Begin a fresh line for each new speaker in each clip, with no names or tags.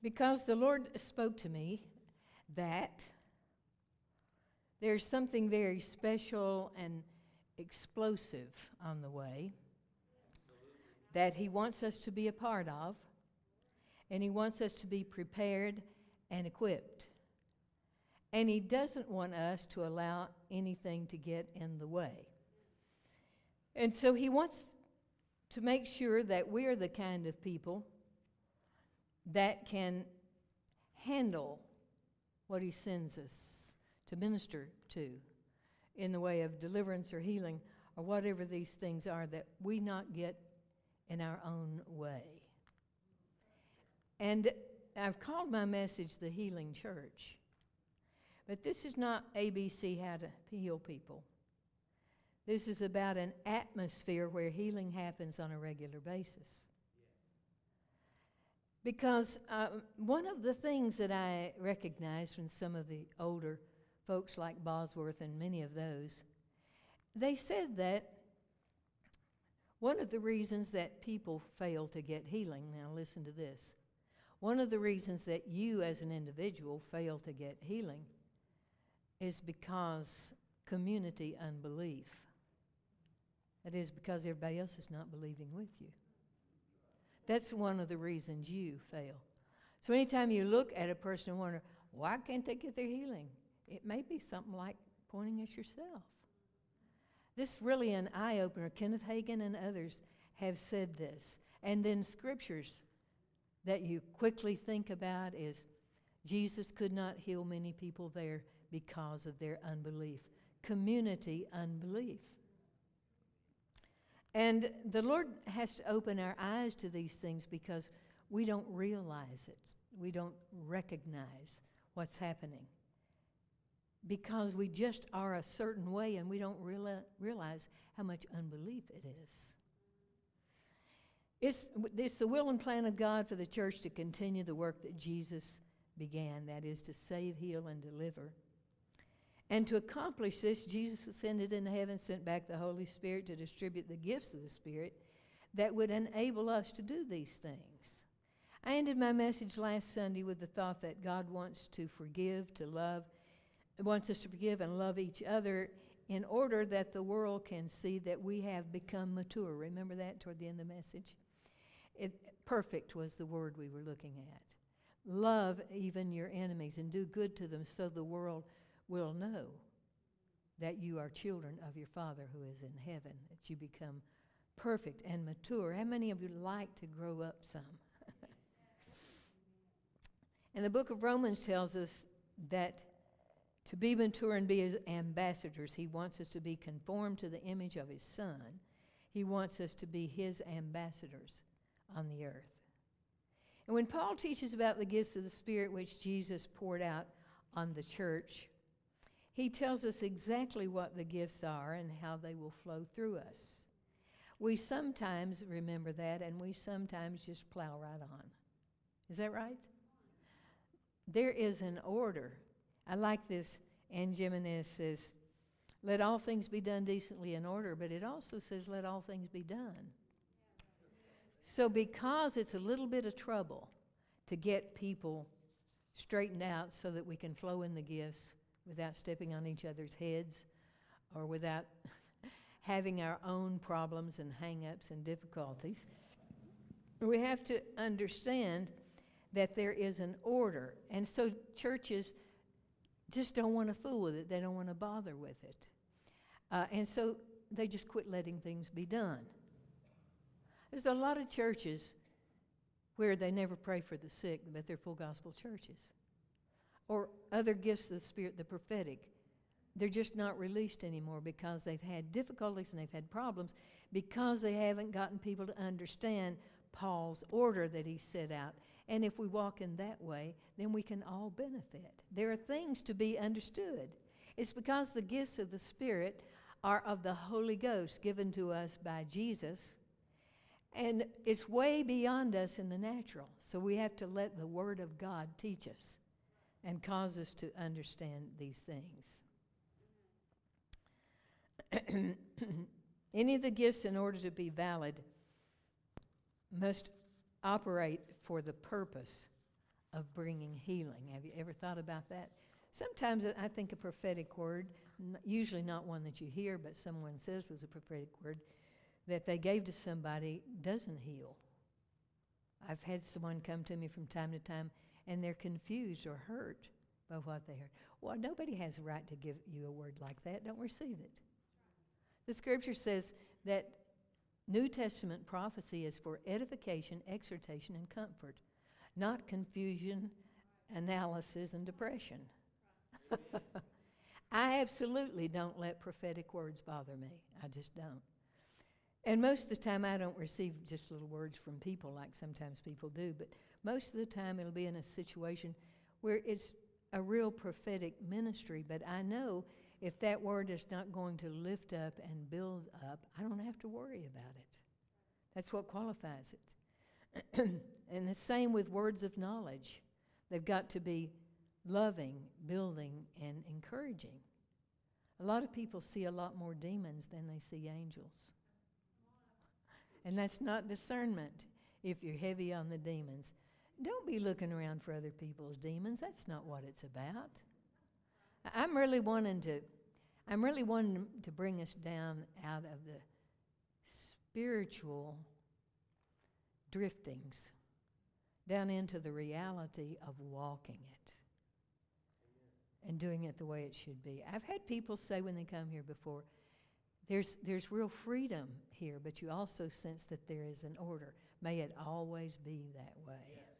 Because the Lord spoke to me that there's something very special and explosive on the way that He wants us to be a part of, and He wants us to be prepared and equipped. And He doesn't want us to allow anything to get in the way. And so He wants to make sure that we're the kind of people that can handle what He sends us to minister to in the way of deliverance or healing or whatever these things are, that we not get in our own way. And I've called my message the Healing Church. But this is not ABC, how to heal people. This is about an atmosphere where healing happens on a regular basis. Because one of the things that I recognize from some of the older folks like Bosworth and many of those, they said that one of the reasons that people fail to get healing, now listen to this, one of the reasons that you as an individual fail to get healing is because community unbelief. That is because everybody else is not believing with you. That's one of the reasons you fail. So anytime you look at a person and wonder, why can't they get their healing? It may be something like pointing at yourself. This is really an eye-opener. Kenneth Hagin and others have said this. And then scriptures that you quickly think about is Jesus could not heal many people there because of their unbelief. Community unbelief. And the Lord has to open our eyes to these things because we don't realize it. We don't recognize what's happening. Because we just are a certain way and we don't realize how much unbelief it is. It's the will and plan of God for the church to continue the work that Jesus began, that is to save, heal, and deliver. And to accomplish this, Jesus ascended into heaven, sent back the Holy Spirit to distribute the gifts of the Spirit that would enable us to do these things. I ended my message last Sunday with the thought that God wants to forgive, to love, wants us to forgive and love each other in order that the world can see that we have become mature. Remember that toward the end of the message? Perfect was the word we were looking at. Love even your enemies and do good to them so the world will know that you are children of your Father who is in heaven, that you become perfect and mature. How many of you like to grow up some? And the book of Romans tells us that to be mature and be His ambassadors, He wants us to be conformed to the image of His Son. He wants us to be His ambassadors on the earth. And when Paul teaches about the gifts of the Spirit which Jesus poured out on the church, he tells us exactly what the gifts are and how they will flow through us. We sometimes remember that, and we sometimes just plow right on. Is that right? There is an order. I like this. Anne Jimenez says, let all things be done decently in order, but it also says, let all things be done. So because it's a little bit of trouble to get people straightened out so that we can flow in the gifts without stepping on each other's heads or without having our own problems and hang-ups and difficulties, we have to understand that there is an order. And so churches just don't want to fool with it. They don't want to bother with it. And so they just quit letting things be done. There's a lot of churches where they never pray for the sick, but they're full gospel churches. Or other gifts of the Spirit, the prophetic. They're just not released anymore because they've had difficulties and they've had problems because they haven't gotten people to understand Paul's order that he set out. And if we walk in that way, then we can all benefit. There are things to be understood. It's because the gifts of the Spirit are of the Holy Ghost given to us by Jesus. And it's way beyond us in the natural. So we have to let the Word of God teach us and cause us to understand these things. Any of the gifts, in order to be valid, must operate for the purpose of bringing healing. Have you ever thought about that? Sometimes I think a prophetic word, usually not one that you hear, but someone says was a prophetic word, that they gave to somebody doesn't heal. I've had someone come to me from time to time, and they're confused or hurt by what they heard. Well, nobody has a right to give you a word like that. Don't receive it. The Scripture says that New Testament prophecy is for edification, exhortation, and comfort, not confusion, analysis, and depression. I absolutely don't let prophetic words bother me. I just don't. And most of the time I don't receive just little words from people like sometimes people do, but most of the time it'll be in a situation where it's a real prophetic ministry, but I know if that word is not going to lift up and build up, I don't have to worry about it. That's what qualifies it. And the same with words of knowledge. They've got to be loving, building, and encouraging. A lot of people see a lot more demons than they see angels. And that's not discernment if you're heavy on the demons. Don't be looking around for other people's demons. That's not what it's about. I'm really wanting to bring us down out of the spiritual driftings down into the reality of walking it and doing it the way it should be. I've had people say when they come here before, there's real freedom here, but you also sense that there is an order. May it always be that way.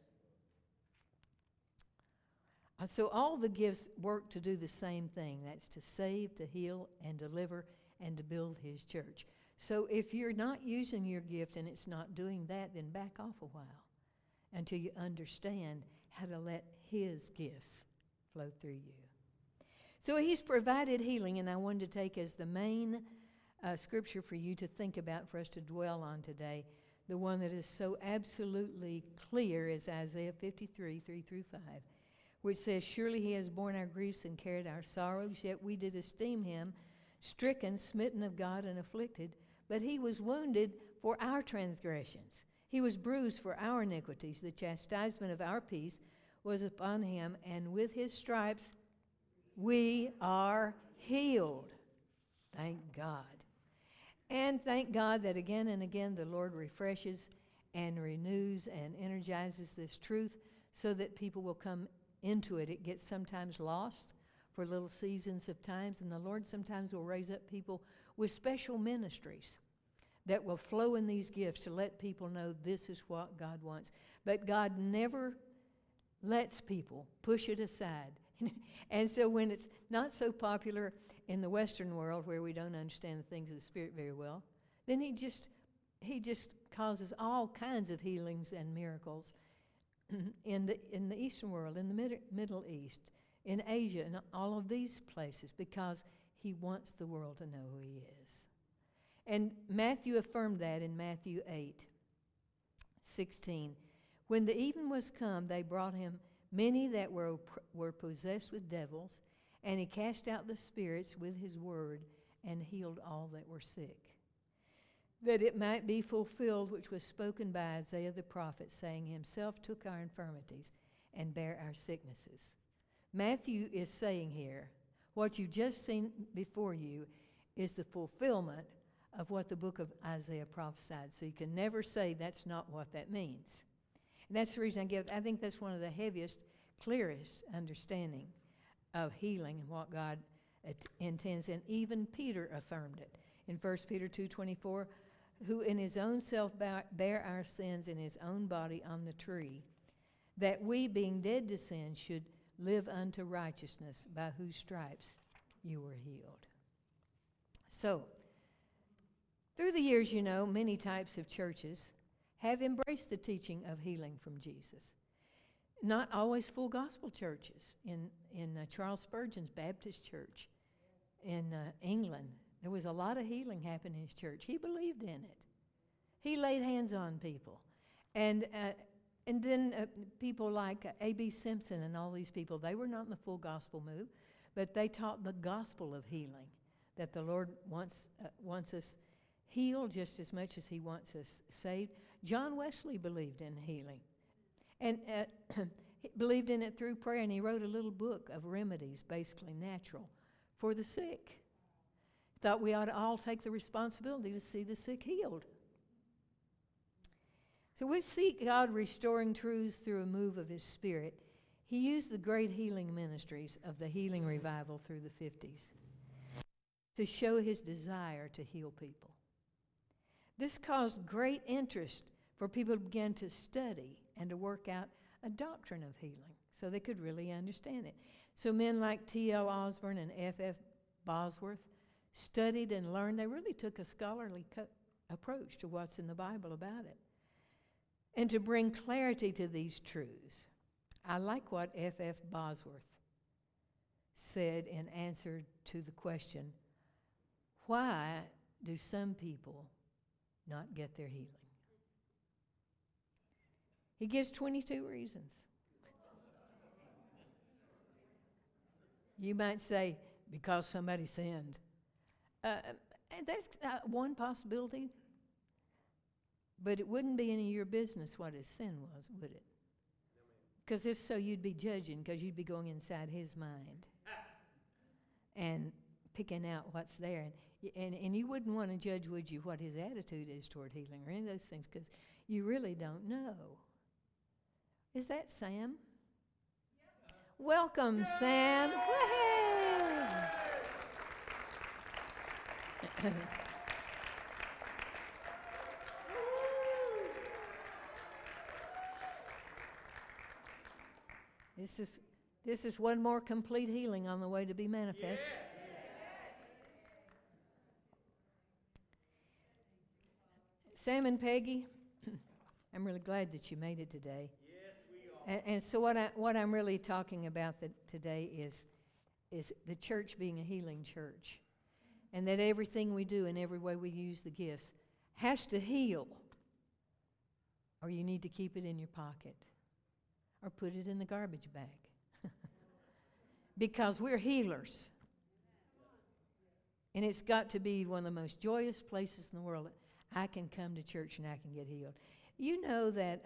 So all the gifts work to do the same thing. That's to save, to heal, and deliver, and to build His church. So if you're not using your gift and it's not doing that, then back off a while until you understand how to let His gifts flow through you. So He's provided healing, and I wanted to take as the main scripture for you to think about, for us to dwell on today, the one that is so absolutely clear is Isaiah 53, 3-5, which says, "Surely He has borne our griefs and carried our sorrows, yet we did esteem Him stricken, smitten of God, and afflicted. But He was wounded for our transgressions. He was bruised for our iniquities. The chastisement of our peace was upon Him, and with His stripes we are healed." Thank God. And thank God that again and again the Lord refreshes and renews and energizes this truth so that people will come into it. It gets sometimes lost for little seasons of times, and the Lord sometimes will raise up people with special ministries that will flow in these gifts to let people know this is what God wants. But God never lets people push it aside. And so when it's not so popular in the Western world where we don't understand the things of the Spirit very well, then He just causes all kinds of healings and miracles in the Eastern world, in the Middle East, in Asia, and all of these places, because He wants the world to know who He is. And Matthew affirmed that in Matthew 8:16. "When the even was come, they brought Him many that were possessed with devils, and He cast out the spirits with His word and healed all that were sick. That it might be fulfilled which was spoken by Isaiah the prophet, saying, Himself took our infirmities and bare our sicknesses." Matthew is saying here, what you've just seen before you is the fulfillment of what the book of Isaiah prophesied. So you can never say that's not what that means. And that's the reason I think that's one of the heaviest, clearest understanding of healing and what God intends. And even Peter affirmed it in 1 Peter 2:24, "Who in His own self bare our sins in His own body on the tree, that we, being dead to sin, should live unto righteousness, by whose stripes you were healed." So, through the years, many types of churches have embraced the teaching of healing from Jesus. Not always full gospel churches. In Charles Spurgeon's Baptist church in England, there was a lot of healing happening in his church. He believed in it. He laid hands on people. And then people like A.B. Simpson and all these people, they were not in the full gospel move, but they taught the gospel of healing, that the Lord wants us healed just as much as He wants us saved. John Wesley believed in healing. And He believed in it through prayer, and he wrote a little book of remedies, basically natural, for the sick. Thought we ought to all take the responsibility to see the sick healed. So we see God restoring truths through a move of His Spirit. He used the great healing ministries of the healing revival through the 50s to show His desire to heal people. This caused great interest for people to begin to study and to work out a doctrine of healing so they could really understand it. So men like T.L. Osborne and F.F. Bosworth studied and learned. They really took a scholarly approach to what's in the Bible about it. And to bring clarity to these truths, I like what F.F. Bosworth said in answer to the question, why do some people not get their healing? He gives 22 reasons. You might say, because somebody sinned. And that's one possibility. But it wouldn't be any of your business what his sin was, would it? Because if so, you'd be judging, because you'd be going inside his mind and picking out what's there. And you wouldn't want to judge, would you, what his attitude is toward healing or any of those things, because you really don't know. Is that Sam? Yep. Welcome, yay! Sam. This is one more complete healing on the way to be manifest. Yeah. Sam and Peggy, I'm really glad that you made it today.
Yes, we are.
And so what I'm really talking about today is the church being a healing church, and that everything we do and every way we use the gifts has to heal, or you need to keep it in your pocket or put it in the garbage bag. Because we're healers. And it's got to be one of the most joyous places in the world. I can come to church and I can get healed. You know that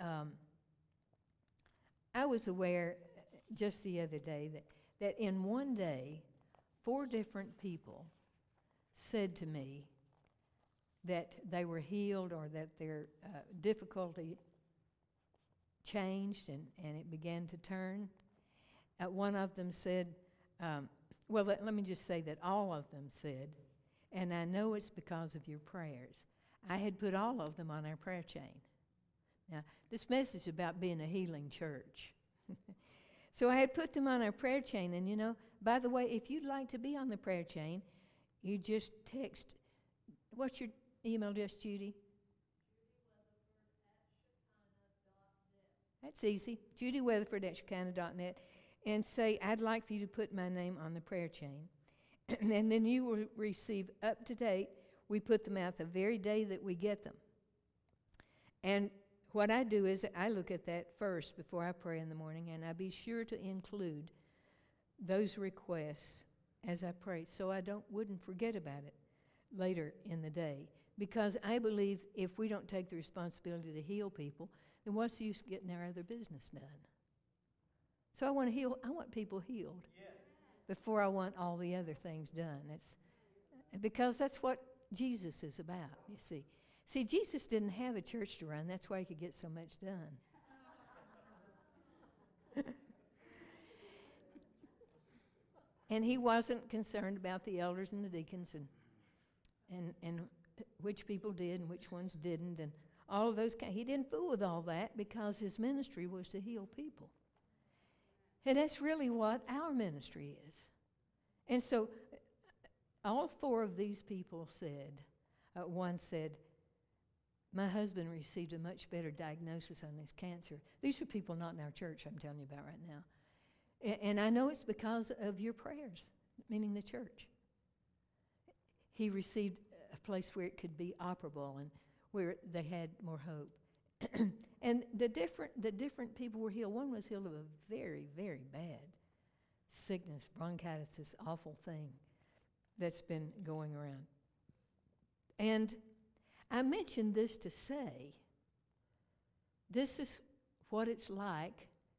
I was aware just the other day that in one day, 4 different people said to me that they were healed or that their difficulty changed and it began to turn. One of them said, let me just say that all of them said, and I know it's because of your prayers. I had put all of them on our prayer chain. Now, this message is about being a healing church. So I had put them on our prayer chain, and you know, by the way, if you'd like to be on the prayer chain, you just text, what's your email address, Judy? That's easy. JudyWeatherford@Shekinah.net, and say, I'd like for you to put my name on the prayer chain. And then you will receive up to date. We put them out the very day that we get them. And what I do is I look at that first before I pray in the morning, and I be sure to include those requests as I pray, so I wouldn't forget about it later in the day. Because I believe if we don't take the responsibility to heal people, then what's the use of getting our other business done? So I want people healed. Yes. Before I want all the other things done. Because that's what Jesus is about, you see. See, Jesus didn't have a church to run. That's why he could get so much done. And he wasn't concerned about the elders and the deacons and which people did and which ones didn't and all of those. He didn't fool with all that because his ministry was to heal people. And that's really what our ministry is. And so all 4 of these people said, one said, my husband received a much better diagnosis on his cancer. These are people not in our church I'm telling you about right now. And I know it's because of your prayers, meaning the church. He received a place where it could be operable and where they had more hope. And the different people were healed. One was healed of a very, very bad sickness, bronchitis, this awful thing that's been going around. And I mentioned this to say, this is what it's like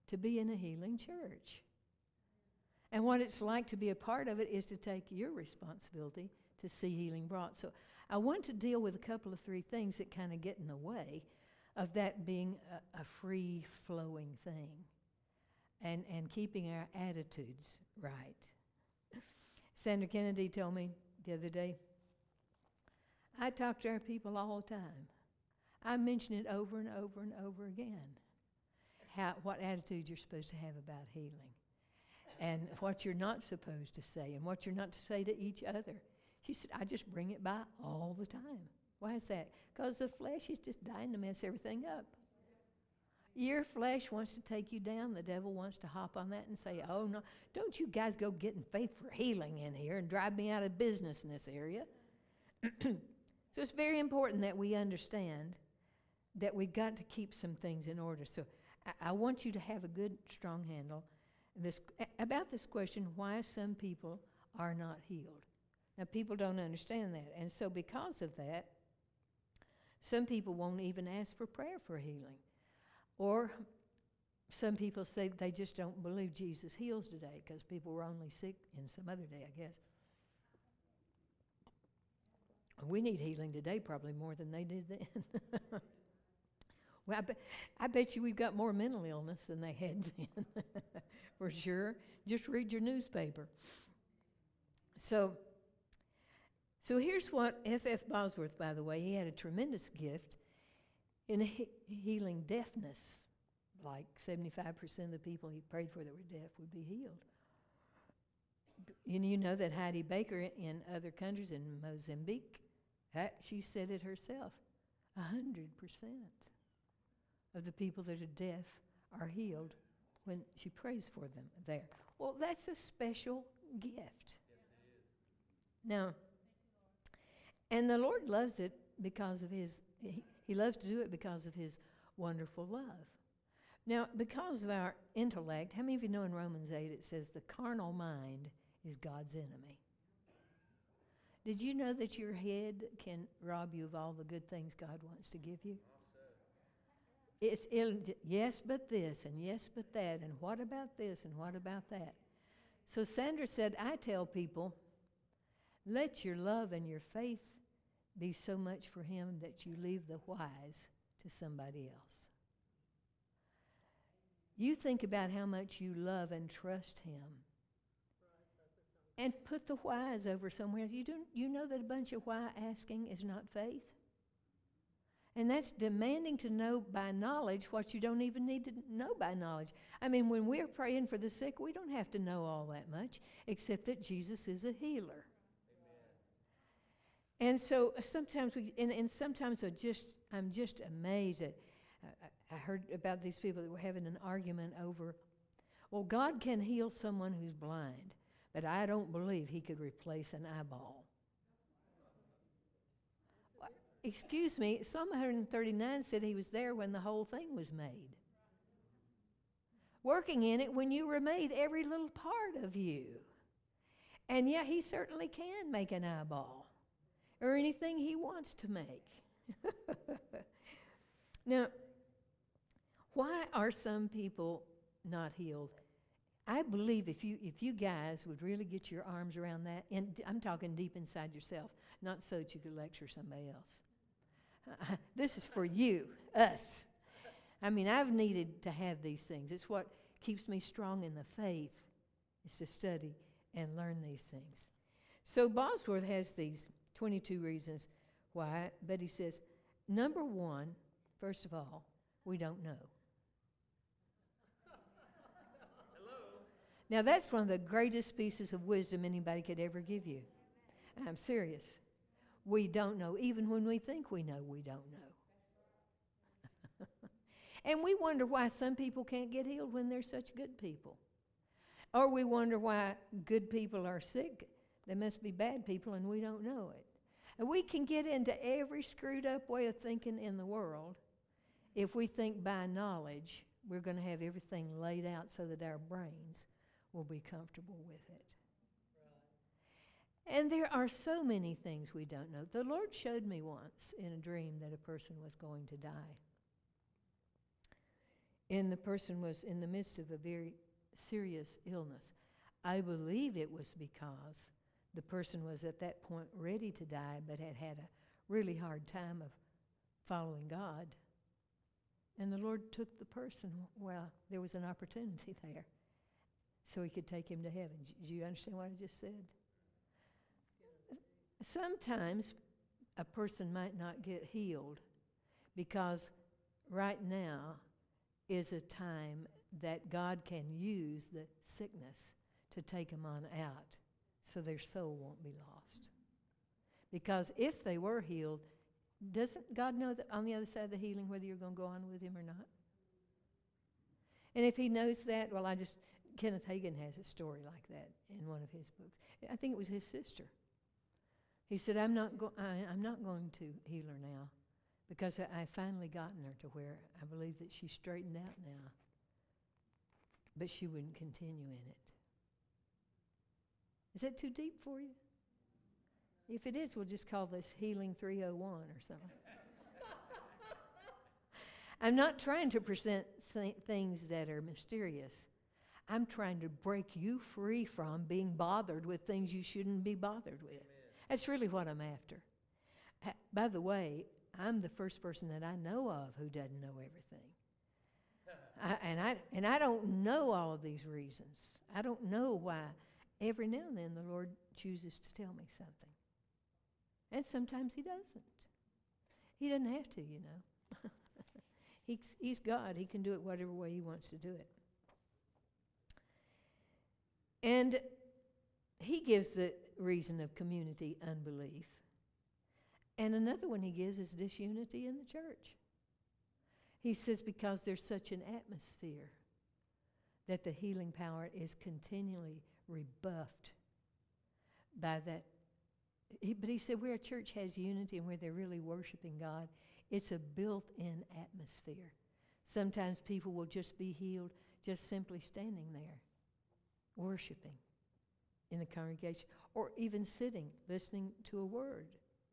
to be in a healing church. And what it's like to be a part of it is to take your responsibility to see healing brought. So I want to deal with a couple of 3 things that kind of get in the way of that being a free-flowing thing and keeping our attitudes right. Sandra Kennedy told me the other day, I talk to our people all the time. I mention it over and over and over again, what attitude you're supposed to have about healing and what you're not supposed to say and what you're not to say to each other. She said, I just bring it by all the time. Why is that? Because the flesh is just dying to mess everything up. Your flesh wants to take you down. The devil wants to hop on that and say, oh, no, don't you guys go getting faith for healing in here and drive me out of business in this area. So it's very important that we understand that we've got to keep some things in order. So I want you to have a good, strong handle about this question, why some people are not healed. Now, people don't understand that. And so because of that, some people won't even ask for prayer for healing. Or some people say they just don't believe Jesus heals today because people were only sick in some other day, I guess. We need healing today probably more than they did then. Well, I bet you we've got more mental illness than they had then, for sure. Just read your newspaper. So here's what F.F. Bosworth, by the way, he had a tremendous gift in healing deafness. Like 75% of the people he prayed for that were deaf would be healed. And you know that Heidi Baker in other countries, in Mozambique, she said it herself, 100% of the people that are deaf are healed when she prays for them there. Well, that's a special gift. Yes, it is. Now, and the Lord loves it because of He loves to do it because of His wonderful love. Now, because of our intellect, how many of you know in Romans 8 it says the carnal mind is God's enemy? Did you know that your head can rob you of all the good things God wants to give you? It's yes, but this, and yes, but that, and what about this, and what about that? So Sandra said, I tell people, let your love and your faith be so much for Him that you leave the whys to somebody else. You think about how much you love and trust Him. And put the whys over somewhere. You know that a bunch of why asking is not faith? And that's demanding to know by knowledge what you don't even need to know by knowledge. I mean, when we're praying for the sick, we don't have to know all that much, except that Jesus is a healer. Amen. And so sometimes sometimes I'm just amazed at. I heard about these people that were having an argument over, well, God can heal someone who's blind, but I don't believe He could replace an eyeball. Excuse me, Psalm 139 said He was there when the whole thing was made. Working in it when you were made, every little part of you. And yeah, He certainly can make an eyeball or anything He wants to make. Now, why are some people not healed? I believe if you guys would really get your arms around that, and I'm talking deep inside yourself, not so that you could lecture somebody else. This is for you, us. I mean, I've needed to have these things. It's what keeps me strong in the faith, is to study and learn these things. So Bosworth has these 22 reasons why, but he says, number one, first of all, we don't know. Now, that's one of the greatest pieces of wisdom anybody could ever give you. I'm serious. We don't know. Even when we think we know, we don't know. And we wonder why some people can't get healed when they're such good people. Or we wonder why good people are sick. They must be bad people and we don't know it. And we can get into every screwed up way of thinking in the world if we think by knowledge we're going to have everything laid out so that our brains will be comfortable with it. Right. And there are so many things we don't know. The Lord showed me once in a dream that a person was going to die. and the person was in the midst of a very serious illness. I believe it was because the person was at that point ready to die, but had had a really hard time of following God. And the Lord took the person, well, there was an opportunity there, so he could take him to heaven. Do you understand what I just said? Sometimes a person might not get healed because right now is a time that God can use the sickness to take them on out so their soul won't be lost. Because if they were healed, doesn't God know that on the other side of the healing whether you're going to go on with him or not? And if he knows that, well, Kenneth Hagin has a story like that in one of his books. I think it was his sister. He said, I'm not going to heal her now because I finally gotten her to where I believe that she's straightened out now. But she wouldn't continue in it. Is that too deep for you? If it is, we'll just call this Healing 301 or something. I'm not trying to present things that are mysterious. I'm trying to break you free from being bothered with things you shouldn't be bothered with. Amen. That's really what I'm after. By the way, I'm the first person that I know of who doesn't know everything. And I don't know all of these reasons. I don't know why. Every now and then the Lord chooses to tell me something. And sometimes he doesn't. He doesn't have to, you know. He's God. He can do it whatever way he wants to do it. And he gives the reason of community unbelief. And another one he gives is disunity in the church. He says because there's such an atmosphere that the healing power is continually rebuffed by that. But he said where a church has unity and where they're really worshiping God, it's a built-in atmosphere. Sometimes people will just be healed just simply standing there, worshiping in the congregation, or even sitting, listening to a word.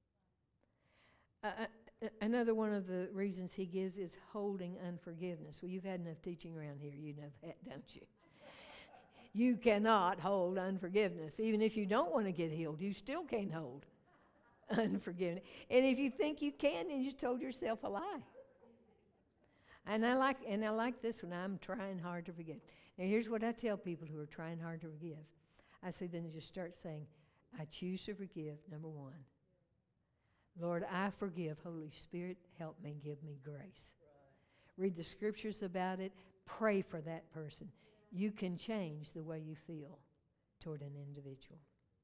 Another one of the reasons he gives is holding unforgiveness. Well, you've had enough teaching around here, you know that, don't you? You cannot hold unforgiveness. Even if you don't want to get healed, you still can't hold unforgiveness. And if you think you can, then you told yourself a lie. And I like this one. I'm trying hard to forget. Now, here's what I tell people who are trying hard to forgive. I say, then just start saying, I choose to forgive, number one. Lord, I forgive. Holy Spirit, help me, give me grace. Right. Read the scriptures about it. Pray for that person. You can change the way you feel toward an individual.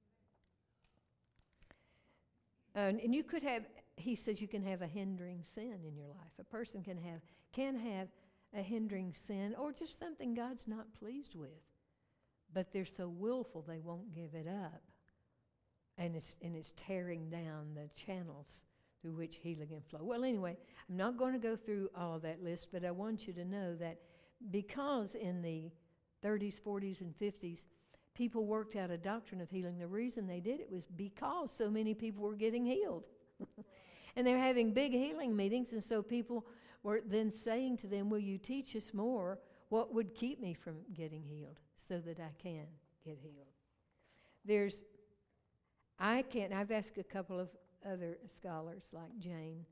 And you could have, he says you can have a hindering sin in your life. A person can have a hindering sin or just something God's not pleased with. But they're so willful they won't give it up. And it's tearing down the channels through which healing can flow. Well, anyway, I'm not going to go through all of that list, but I want you to know that because in the 30s, 40s, and 50s, people worked out a doctrine of healing. The reason they did it was because so many people were getting healed. And they're having big healing meetings, and so people were then saying to them, will you teach us more? What would keep me from getting healed so that I can get healed? I've asked a couple of other scholars like Jane.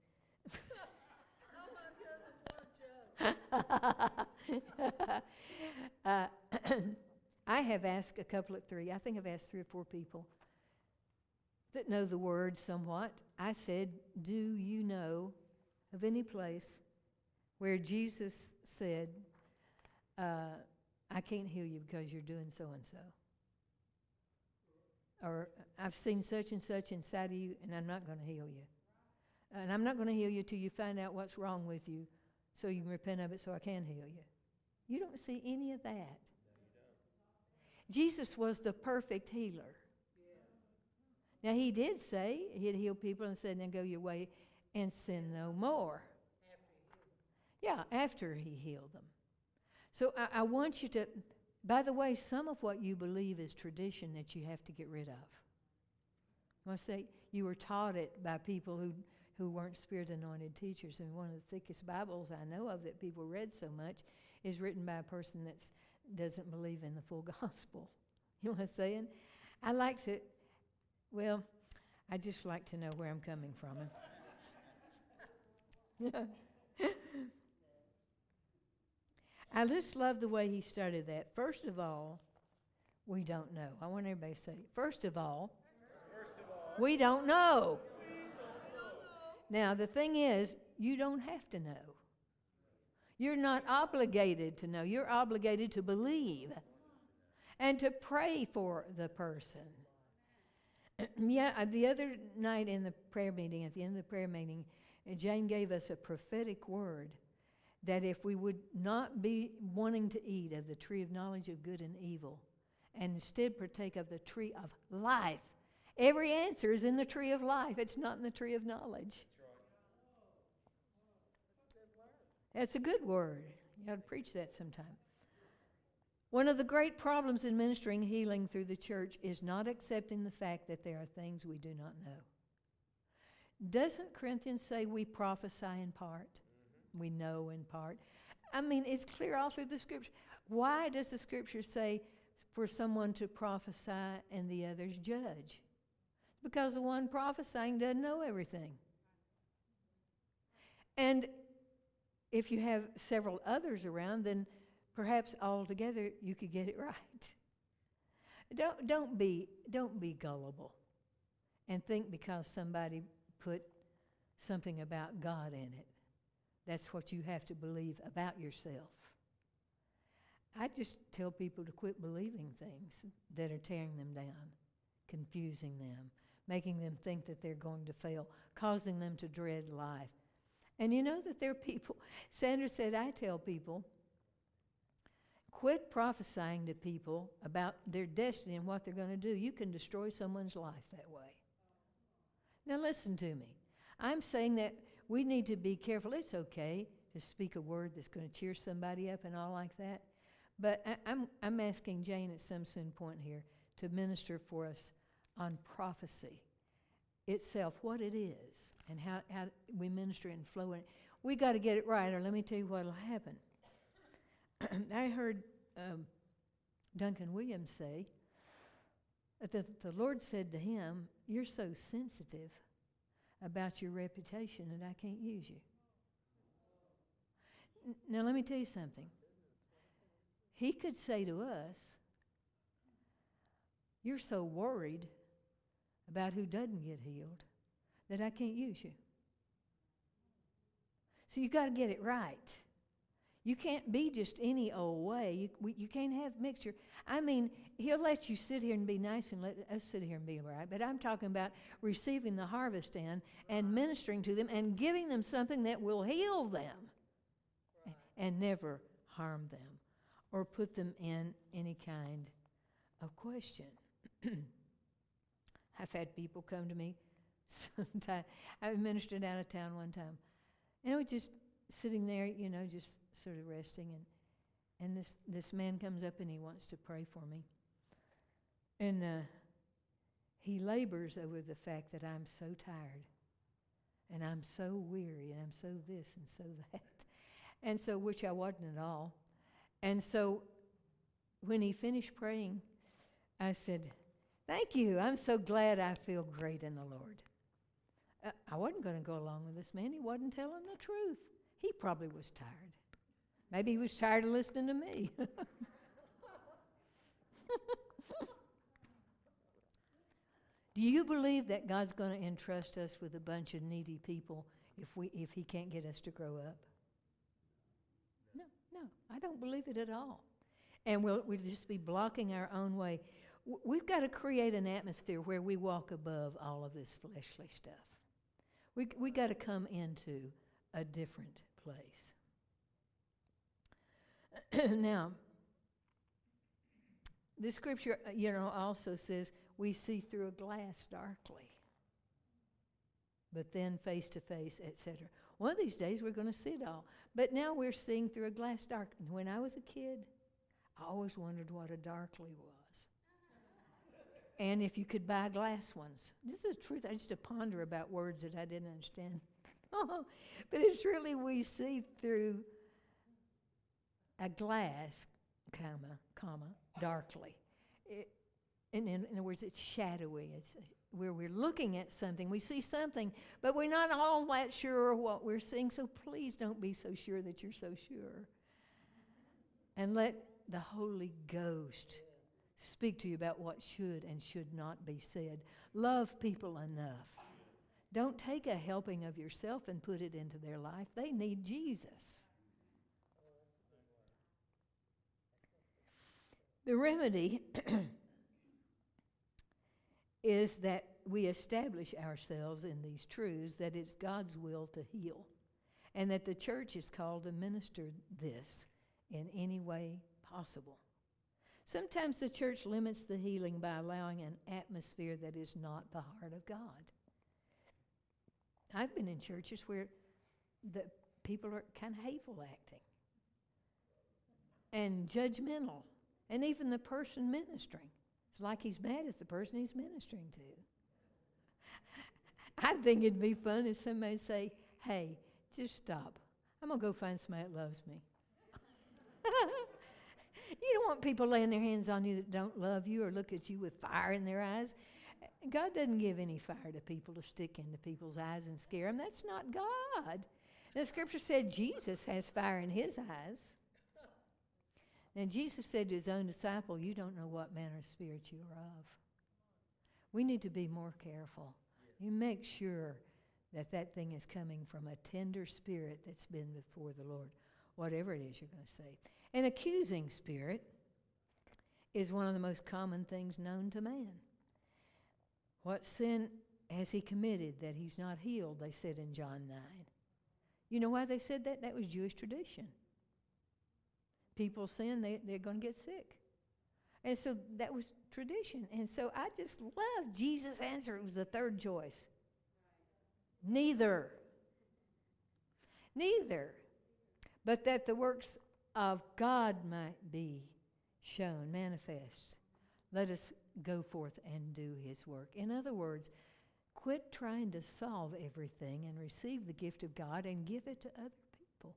I have asked I think I've asked 3 or 4 people that know the word somewhat. I said, do you know of any place where Jesus said, I can't heal you because you're doing so and so? Or I've seen such and such inside of you and I'm not going to heal you. And I'm not going to heal you till you find out what's wrong with you so you can repent of it so I can heal you. You don't see any of that. No, Jesus was the perfect healer. Yeah. Now, he did say he'd heal people and said, now go your way and sin no more. After he healed them. So I want you to, by the way, some of what you believe is tradition that you have to get rid of. I say you were taught it by people who weren't Spirit-anointed teachers. And one of the thickest Bibles I know of that people read so much is written by a person that doesn't believe in the full gospel. You know what I'm saying? I like to, well, I just like to know where I'm coming from. I just love the way he started that. First of all, we don't know. I want everybody to say, first of all, we don't know. Now, the thing is, you don't have to know. You're not obligated to know. You're obligated to believe and to pray for the person. The other night in the prayer meeting, at the end of the prayer meeting, Jane gave us a prophetic word that if we would not be wanting to eat of the tree of knowledge of good and evil, and instead partake of the tree of life, every answer is in the tree of life. It's not in the tree of knowledge. That's a good word. You ought to preach that sometime. One of the great problems in ministering healing through the church is not accepting the fact that there are things we do not know. Doesn't Corinthians say we prophesy in part? We know in part. I mean, it's clear all through the Scripture. Why does the Scripture say for someone to prophesy and the others judge? Because the one prophesying doesn't know everything. And if you have several others around, then perhaps all together you could get it right. Don't be gullible and think because somebody put something about God in it, that's what you have to believe about yourself. I just tell people to quit believing things that are tearing them down, confusing them, making them think that they're going to fail, causing them to dread life. And you know that there are people, Sandra said, I tell people, quit prophesying to people about their destiny and what they're going to do. You can destroy someone's life that way. Now listen to me. I'm saying that we need to be careful. It's okay to speak a word that's going to cheer somebody up and all like that. But I'm asking Jane at some soon point here to minister for us on prophecy itself, what it is, and how we minister and flow in it. We got to get it right, or let me tell you what will happen. I heard Duncan Williams say that the Lord said to him, "You're so sensitive about your reputation that I can't use you." Now let me tell you something. He could say to us, "You're so worried about who doesn't get healed that I can't use you." So you got to get it right. You can't be just any old way. You can't have mixture. I mean, he'll let you sit here and be nice and let us sit here and be right. But I'm talking about receiving the harvest in and ministering to them and giving them something that will heal them and never harm them or put them in any kind of question. I've had people come to me sometime. I ministered out of town one time. And I was just sitting there, just sort of resting. And this man comes up and he wants to pray for me. And he labors over the fact that I'm so tired. And I'm so weary. And I'm so this and so that. And so, which I wasn't at all. And so, when he finished praying, I said, "Thank you. I'm so glad I feel great in the Lord." I wasn't going to go along with this man. He wasn't telling the truth. He probably was tired. Maybe he was tired of listening to me. Do you believe that God's going to entrust us with a bunch of needy people if he can't get us to grow up? No, I don't believe it at all. And we'll just be blocking our own way. We've got to create an atmosphere where we walk above all of this fleshly stuff. We got to come into a different place. Now, the scripture, also says we see through a glass darkly, but then face to face, etc. One of these days we're going to see it all. But now we're seeing through a glass darkly. When I was a kid, I always wondered what a darkly was. And if you could buy glass ones. This is the truth. I used to ponder about words that I didn't understand. But it's really we see through a glass, comma, darkly. In other words, it's shadowy. It's where we're looking at something. We see something, but we're not all that sure what we're seeing, so please don't be so sure that you're so sure. And let the Holy Ghost speak to you about what should and should not be said. Love people enough. Don't take a helping of yourself and put it into their life. They need Jesus. The remedy is that we establish ourselves in these truths, that it's God's will to heal, and that the church is called to minister this in any way possible. Sometimes the church limits the healing by allowing an atmosphere that is not the heart of God. I've been in churches where the people are kind of hateful acting and judgmental, and even the person ministering. It's like he's mad at the person he's ministering to. I think it'd be fun if somebody would say, hey, just stop. I'm going to go find somebody that loves me. You don't want people laying their hands on you that don't love you or look at you with fire in their eyes. God doesn't give any fire to people to stick into people's eyes and scare them. That's not God. The scripture said Jesus has fire in his eyes. And Jesus said to his own disciple, you don't know what manner of spirit you are of. We need to be more careful. You make sure that that thing is coming from a tender spirit that's been before the Lord, whatever it is you're going to say. An accusing spirit is one of the most common things known to man. What sin has he committed that he's not healed, they said in John 9. You know why they said that? That was Jewish tradition. People sin, they're going to get sick. And so that was tradition. And so I just love Jesus' answer. It was the third choice. Neither. Neither. But that the works of God might be shown, manifest. Let us go forth and do his work. In other words, quit trying to solve everything and receive the gift of God and give it to other people.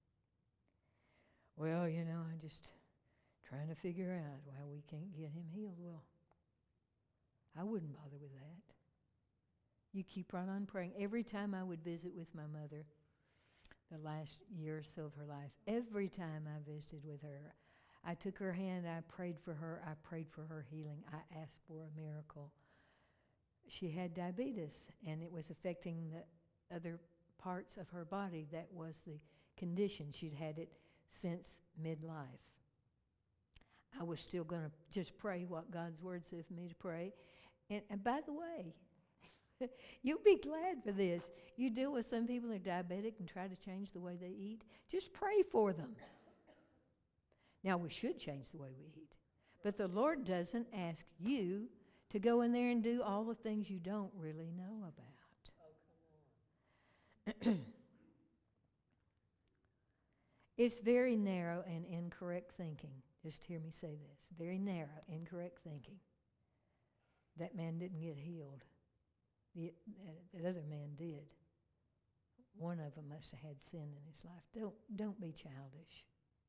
Well, I'm just trying to figure out why we can't get him healed. Well, I wouldn't bother with that. You keep right on praying. Every time I would visit with my mother, the last year or so of her life, every time I visited with her, I took her hand, I prayed for her healing, I asked for a miracle. She had diabetes, and it was affecting the other parts of her body. That was the condition. She'd had it since midlife. I was still going to just pray what God's word said for me to pray. And by the way, you'll be glad for this. You deal with some people that are diabetic and try to change the way they eat. Just pray for them. Now, we should change the way we eat. But the Lord doesn't ask you to go in there and do all the things you don't really know about. It's very narrow and incorrect thinking. Just hear me say this. Very narrow, incorrect thinking. That man didn't get healed. That other man did. One of them must have had sin in his life. Don't be childish.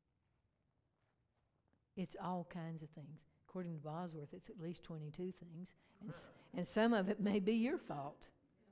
It's all kinds of things. According to Bosworth, it's at least 22 things, and some of it may be your fault.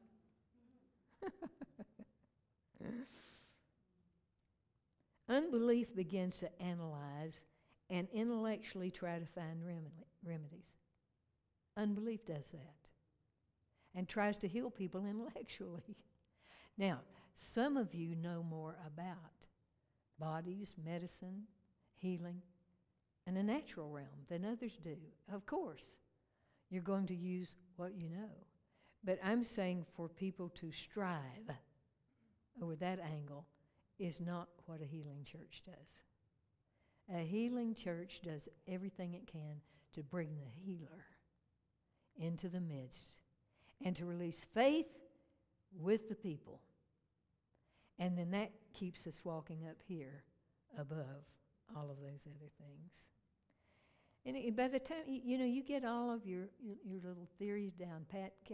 Unbelief begins to analyze and intellectually try to find remedies. Unbelief does that and tries to heal people intellectually. Now, some of you know more about bodies, medicine, healing, in the natural realm than others do. Of course, you're going to use what you know. But I'm saying for people to strive over that angle is not what a healing church does. A healing church does everything it can to bring the healer into the midst and to release faith with the people. And then that keeps us walking up here above all of those other things. And by the time, you get all of your little theories down,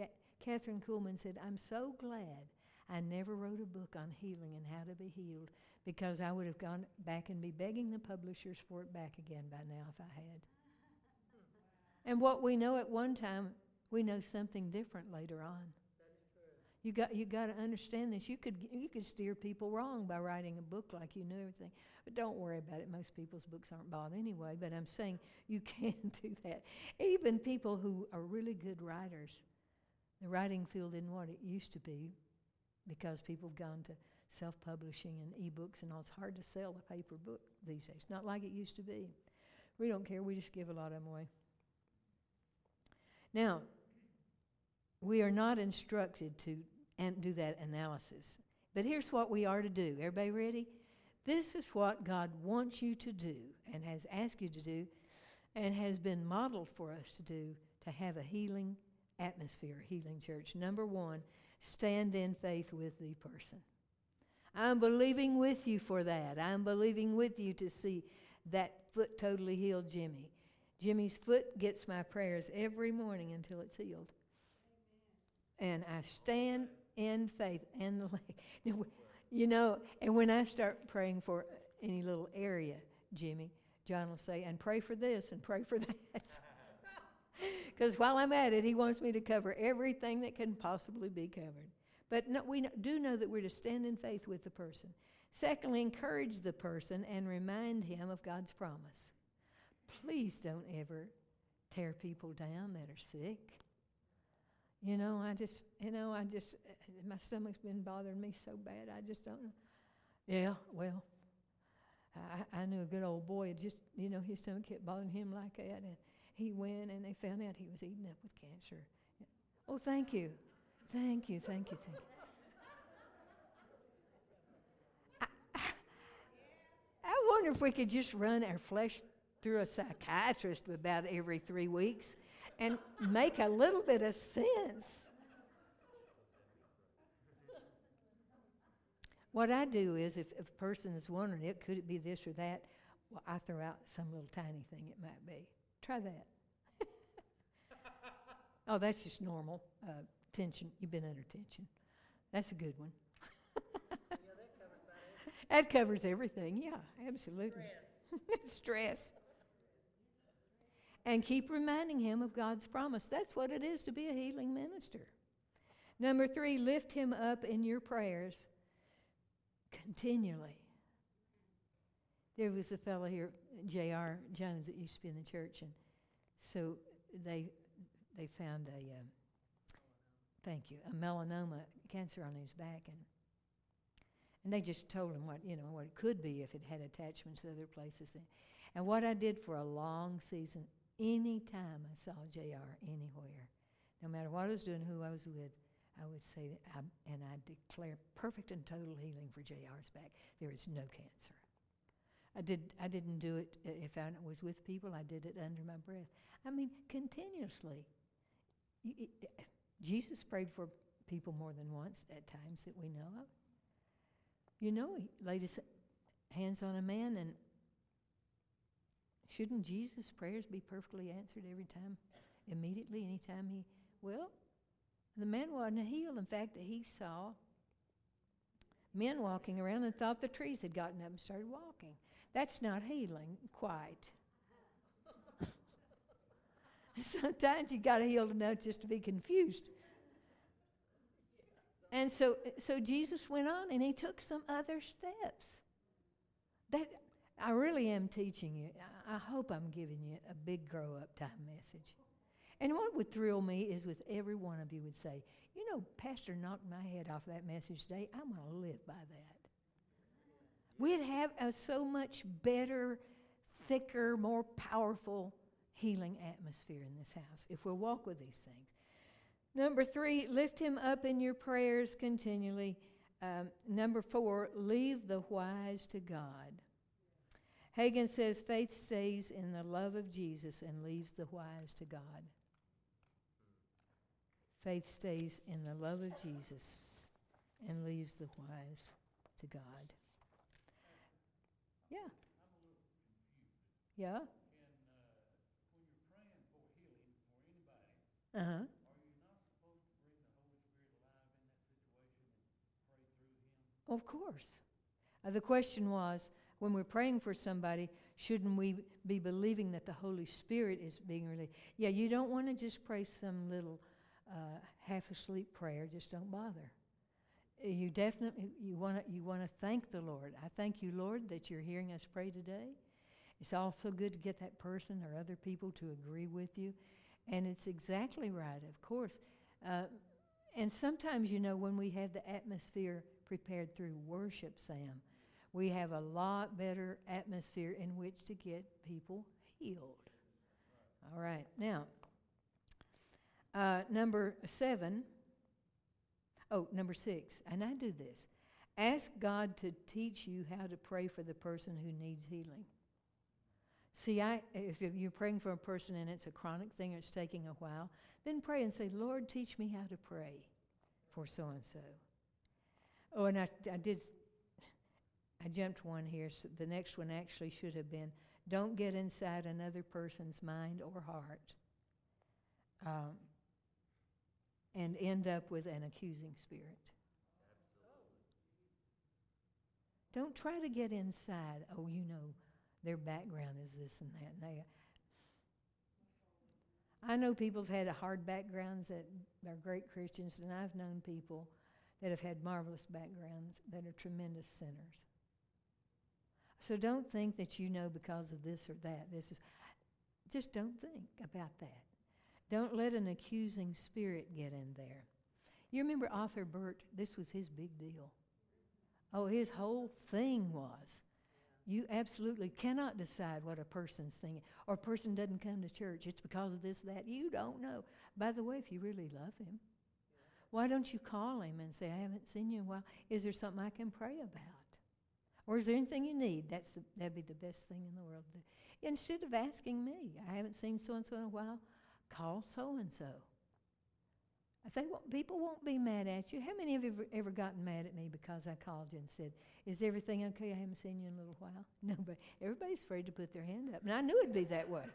Catherine Kuhlman said, I'm so glad I never wrote a book on healing and how to be healed, because I would have gone back and be begging the publishers for it back again by now if I had. And what we know at one time, we know something different later on. You got to understand this. You could steer people wrong by writing a book like you knew everything. But don't worry about it. Most people's books aren't bought anyway. But I'm saying you can do that. Even people who are really good writers, the writing field isn't what it used to be because people have gone to self-publishing and e-books and all. It's hard to sell a paper book these days. Not like it used to be. We don't care. We just give a lot of them away. Now, we are not instructed to do that analysis. But here's what we are to do. Everybody ready? This is what God wants you to do and has asked you to do and has been modeled for us to do to have a healing atmosphere, a healing church. Number one, stand in faith with the person. I'm believing with you for that. I'm believing with you to see that foot totally healed Jimmy. Jimmy's foot gets my prayers every morning until it's healed. And I stand in faith and the leg. You know, and when I start praying for any little area, Jimmy, John will say, and pray for this and pray for that. Because while I'm at it, he wants me to cover everything that can possibly be covered. But no, we do know that we're to stand in faith with the person. Secondly, encourage the person and remind him of God's promise. Please don't ever tear people down that are sick. My stomach's been bothering me so bad, I just don't know. Yeah, well, I knew a good old boy, his stomach kept bothering him like that, and he went and they found out he was eaten up with cancer. Oh, thank you. Thank you. I wonder if we could just run our flesh through a psychiatrist about every 3 weeks and make a little bit of sense. What I do is if a person is wondering, could it be this or that, well, I throw out some little tiny thing it might be. Try that. Oh, that's just normal. Tension. You've been under tension. That's a good one. That covers everything. Yeah, absolutely. Stress. And keep reminding him of God's promise. That's what it is to be a healing minister. Number 3, lift him up in your prayers continually. There was a fellow here, J.R. Jones, that used to be in the church, and so they found a melanoma cancer on his back, and they just told him what it could be if it had attachments to other places. And what I did for a long season, any time I saw J.R. anywhere, no matter what I was doing, who I was with, I would say that I declare perfect and total healing for J.R.'s back. There is no cancer. I didn't do it if I was with people. I did it under my breath. I mean, continuously. Jesus prayed for people more than once at times that we know of. He laid his hands on a man, and shouldn't Jesus' prayers be perfectly answered every time, immediately, anytime the man wasn't healed. In fact, he saw men walking around and thought the trees had gotten up and started walking. That's not healing, quite. Sometimes you got to heal enough just to be confused. And so Jesus went on and he took some other steps. That I really am teaching you. I hope I'm giving you a big grow-up time message. And what would thrill me is with every one of you would say, Pastor knocked my head off that message today. I'm going to live by that. We'd have a so much better, thicker, more powerful healing atmosphere in this house if we'll walk with these things. Number 3, lift him up in your prayers continually. Number 4, leave the whys to God. Hagen says faith stays in the love of Jesus and leaves the whys to God. Faith stays in the love of Jesus and leaves the whys to God. Yeah.
I'm a little confused.
Yeah.
When you're praying for healing for anybody,
Uh-huh.
are you not supposed to bring the Holy Spirit alive in that situation and pray through him?
Of course. The question was, when we're praying for somebody, shouldn't we be believing that the Holy Spirit is being released? Yeah, you don't want to just pray some little half-asleep prayer. Just don't bother. You definitely, you want to thank the Lord. I thank you, Lord, that you're hearing us pray today. It's also good to get that person or other people to agree with you. And it's exactly right, of course. And sometimes, when we have the atmosphere prepared through worship, Sam, we have a lot better atmosphere in which to get people healed. All right. Now, number 6, and I do this. Ask God to teach you how to pray for the person who needs healing. See, if you're praying for a person and it's a chronic thing or it's taking a while, then pray and say, Lord, teach me how to pray for so-and-so. Oh, and I jumped one here. So the next one actually should have been, don't get inside another person's mind or heart and end up with an accusing spirit. Don't try to get inside, their background is this and that. And I know people have had hard backgrounds that are great Christians, and I've known people that have had marvelous backgrounds that are tremendous sinners. So don't think that because of this or that. Just don't think about that. Don't let an accusing spirit get in there. You remember Arthur Burt? This was his big deal. Oh, his whole thing was, you absolutely cannot decide what a person's thinking. Or a person doesn't come to church. It's because of this, that. You don't know. By the way, if you really love him, why don't you call him and say, I haven't seen you in a while. Is there something I can pray about? Or is there anything you need? That'd be the best thing in the world to do. Instead of asking me, I haven't seen so-and-so in a while, call so-and-so. People won't be mad at you. How many of you have ever gotten mad at me because I called you and said, is everything okay? I haven't seen you in a little while. Nobody. Everybody's afraid to put their hand up. And I knew it'd be that way.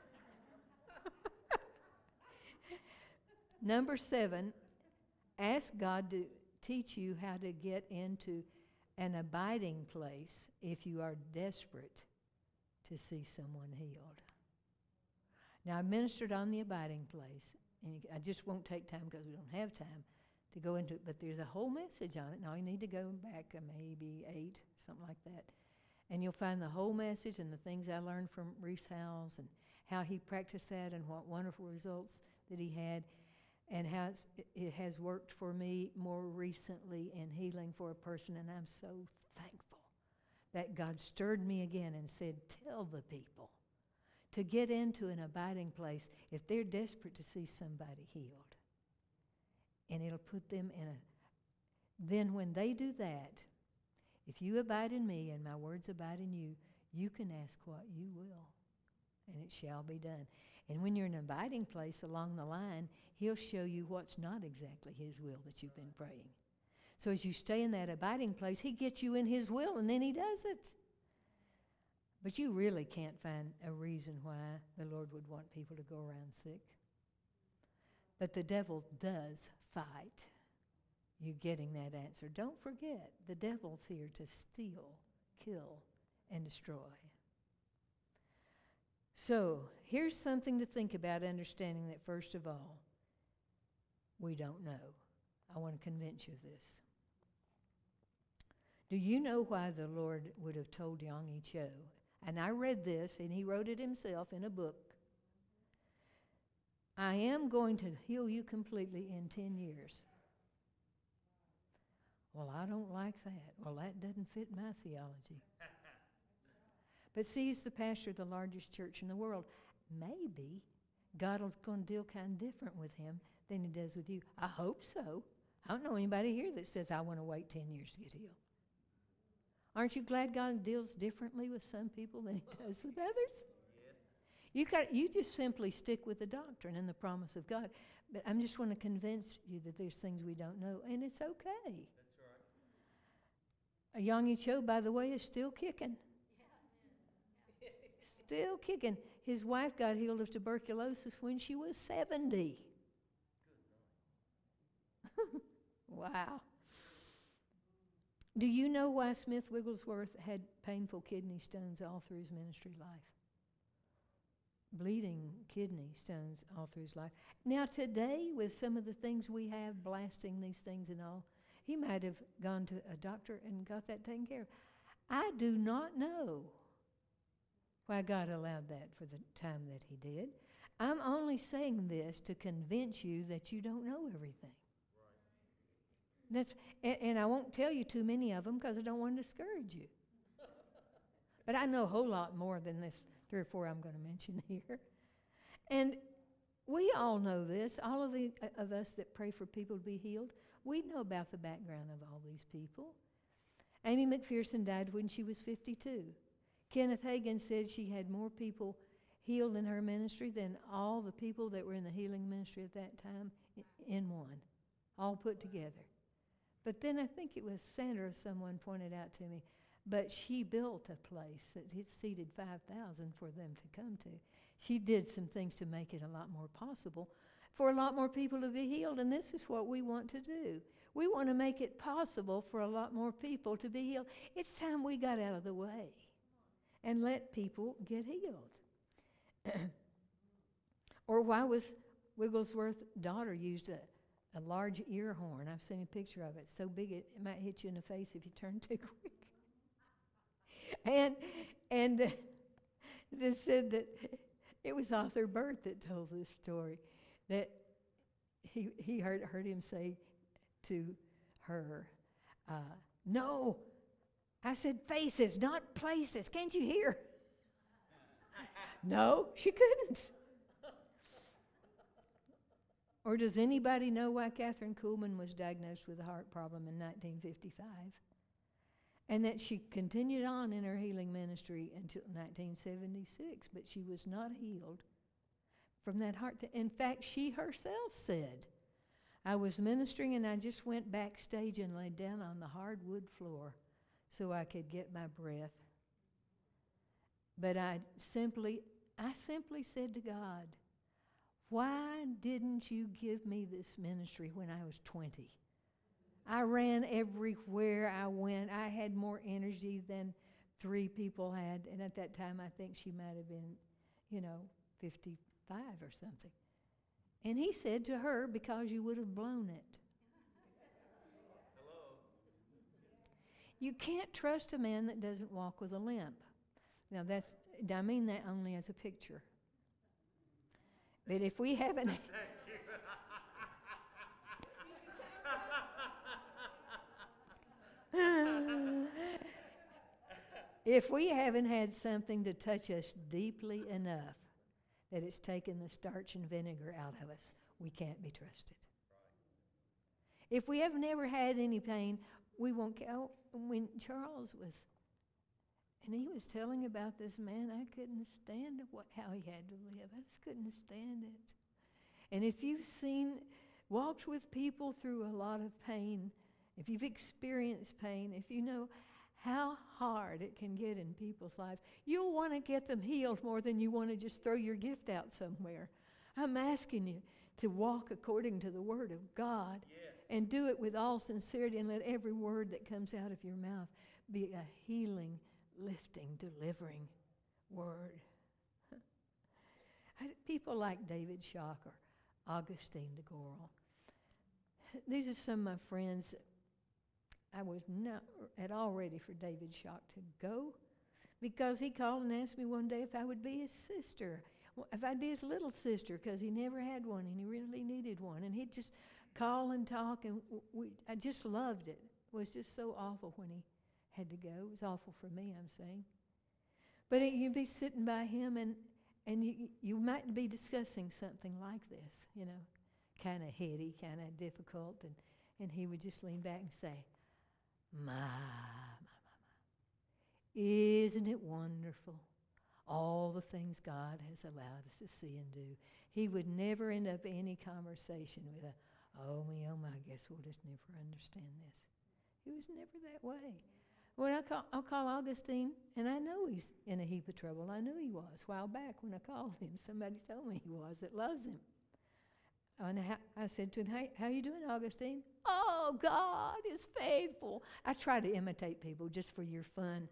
Number 7, ask God to teach you how to get into an abiding place if you are desperate to see someone healed. Now, I ministered on the abiding place, and I just won't take time because we don't have time to go into it, but there's a whole message on it. Now, you need to go back maybe 8, something like that, and you'll find the whole message and the things I learned from Reese Howells and how he practiced that and what wonderful results that he had, and how it has worked for me more recently in healing for a person, and I'm so thankful that God stirred me again and said, tell the people to get into an abiding place if they're desperate to see somebody healed. And it'll put them in then when they do that, if you abide in me and my words abide in you, you can ask what you will, and it shall be done. And when you're in an abiding place along the line, he'll show you what's not exactly his will that you've been praying. So as you stay in that abiding place, he gets you in his will, and then he does it. But you really can't find a reason why the Lord would want people to go around sick. But the devil does fight you getting that answer. Don't forget, the devil's here to steal, kill, and destroy. So here's something to think about, understanding that, first of all, we don't know. I want to convince you of this. Do you know why the Lord would have told Yonggi Cho? And I read this, and he wrote it himself in a book. I am going to heal you completely in 10 years. Well, I don't like that. Well, that doesn't fit my theology. But see, he's the pastor of the largest church in the world. Maybe God is going to deal kind of different with him than he does with you. I hope so. I don't know anybody here that says, I want to wait 10 years to get healed. Aren't you glad God deals differently with some people than he does with others? Yes. You just simply stick with the doctrine and the promise of God. But I just want to convince you that there's things we don't know, and it's okay. That's right. Yonggi Cho, by the way, is still kicking. Yeah. Still kicking. His wife got healed of tuberculosis when she was 70. Wow. Do you know why Smith Wigglesworth had painful kidney stones all through his ministry life? Bleeding kidney stones all through his life. Now today, with some of the things we have, blasting these things and all, he might have gone to a doctor and got that taken care of. I do not know why God allowed that for the time that he did. I'm only saying this to convince you that you don't know everything. And I won't tell you too many of them because I don't want to discourage you. But I know a whole lot more than this 3 or 4 I'm going to mention here. And we all know this. All of us that pray for people to be healed, we know about the background of all these people. Amy McPherson died when she was 52. Kenneth Hagin said she had more people healed in her ministry than all the people that were in the healing ministry at that time in one, all put together. But then I think it was Sandra, someone pointed out to me, but she built a place that it seated 5,000 for them to come to. She did some things to make it a lot more possible for a lot more people to be healed, and this is what we want to do. We want to make it possible for a lot more people to be healed. It's time we got out of the way and let people get healed. Or why was Wigglesworth's daughter used a large ear horn? I've seen a picture of it. So big it might hit you in the face if you turn too quick. And they said that it was Arthur Burt that told this story, that he heard him say to her, no, I said faces, not places. Can't you hear? No, she couldn't. Or does anybody know why Catherine Kuhlman was diagnosed with a heart problem in 1955? And that she continued on in her healing ministry until 1976, but she was not healed from that heart. In fact, she herself said, I was ministering and I just went backstage and laid down on the hardwood floor so I could get my breath. But I simply said to God, why didn't you give me this ministry when I was 20? I ran everywhere I went. I had more energy than 3 people had. And at that time, I think she might have been, 55 or something. And he said to her, because you would have blown it. Hello. You can't trust a man that doesn't walk with a limp. Now I mean that only as a picture. But if we haven't... If we haven't had something to touch us deeply enough that it's taken the starch and vinegar out of us, we can't be trusted. Right. If we have never had any pain, we won't. When Charles was, and he was telling about this man, I couldn't stand how he had to live. I just couldn't stand it. And if you've walked with people through a lot of pain, if you've experienced pain, if you know how hard it can get in people's lives, you'll want to get them healed more than you want to just throw your gift out somewhere. I'm asking you to walk according to the Word of God. Yes. And do it with all sincerity, and let every word that comes out of your mouth be a healing, lifting, delivering word. People like David Shock or Augustine de Goral. These are some of my friends. I was not at all ready for David Shock to go, because he called and asked me one day if I would be his sister, if I'd be his little sister, because he never had one and he really needed one. And he'd just call and talk, and I just loved it. It was just so awful when he had to go. It was awful for me, I'm saying. But you'd be sitting by him, and you might be discussing something like this, kind of heady, kind of difficult, and he would just lean back and say, my, isn't it wonderful, all the things God has allowed us to see and do. He would never end up any conversation with oh my, I guess we'll just never understand this. He was never that way. When I'll call Augustine, and I know he's in a heap of trouble. I knew he was a while back when I called him. Somebody told me he was that loves him. And I said to him, "Hey, how you doing, Augustine?" "Oh, God is faithful." I try to imitate people just for your fun.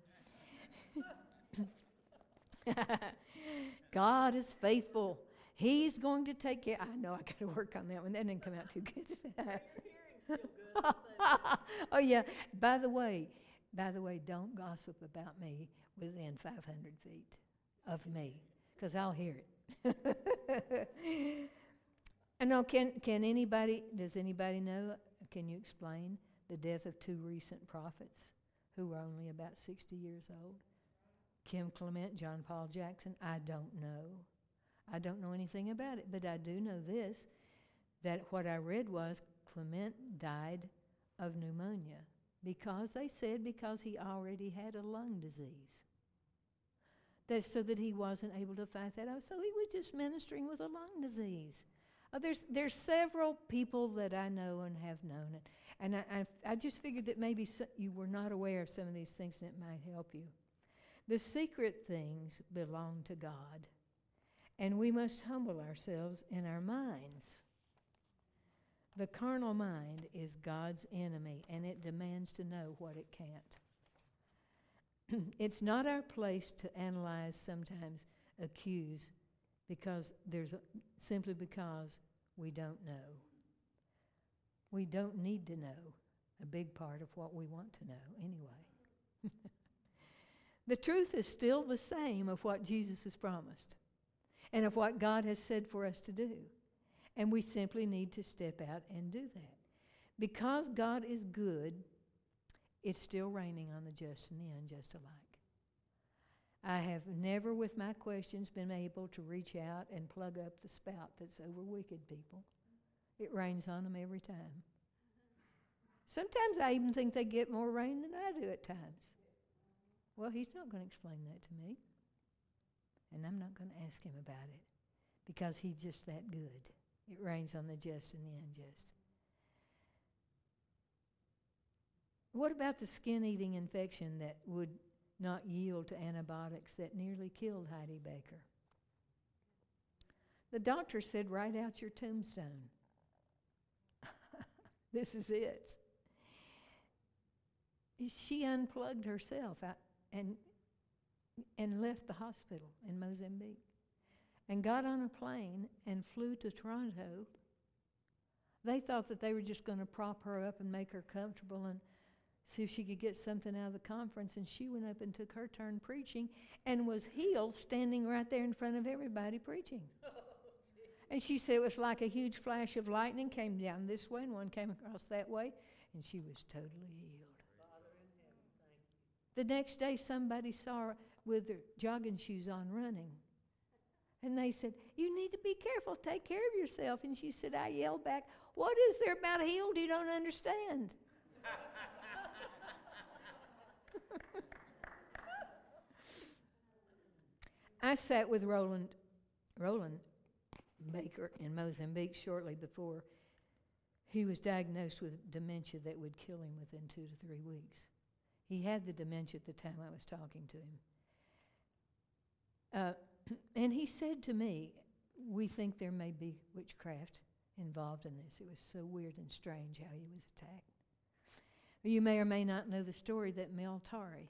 God is faithful. He's going to take care. I know I got to work on that one. That didn't come out too good.
Your hearing's still good.
Oh yeah. By the way, don't gossip about me within 500 feet of me, because I'll hear it. I know. Can anybody? Does anybody know? Can you explain the death of two recent prophets who were only about 60 years old? Kim Clement, John Paul Jackson. I don't know. I don't know anything about it, but I do know this, that what I read was Clement died of pneumonia because he already had a lung disease. So that he wasn't able to fight that out. So he was just ministering with a lung disease. There's several people that I know and have known it. And I just figured that maybe you were not aware of some of these things and it might help you. The secret things belong to God. And we must humble ourselves in our minds. The carnal mind is God's enemy, and it demands to know what it can't. It's not our place to analyze, sometimes accuse, simply because we don't know. We don't need to know a big part of what we want to know anyway. The truth is still the same of what Jesus has promised and of what God has said for us to do. And we simply need to step out and do that. Because God is good, it's still raining on the just and the unjust alike. I have never, with my questions, been able to reach out and plug up the spout that's over wicked people. It rains on them every time. Sometimes I even think they get more rain than I do at times. Well, he's not going to explain that to me. And I'm not going to ask him about it because he's just that good. It rains on the just and the unjust. What about the skin-eating infection that would not yield to antibiotics that nearly killed Heidi Baker? The doctor said, "Write out your tombstone." This is it. She unplugged herself and left the hospital in Mozambique and got on a plane and flew to Toronto. They thought that they were just going to prop her up and make her comfortable and see if she could get something out of the conference, and she went up and took her turn preaching and was healed standing right there in front of everybody preaching. And she said it was like a huge flash of lightning came down this way and one came across that way, and she was totally healed.
Father in heaven, thank you.
The next day, somebody saw her with her jogging shoes on running. And they said, "You need to be careful, take care of yourself." And she said, I yelled back, "What is there about healed you don't understand?" I sat with Roland Baker in Mozambique shortly before he was diagnosed with dementia that would kill him within 2 to 3 weeks. He had the dementia at the time I was talking to him. And he said to me, "We think there may be witchcraft involved in this." It was so weird and strange how he was attacked. You may or may not know the story that Mel Tari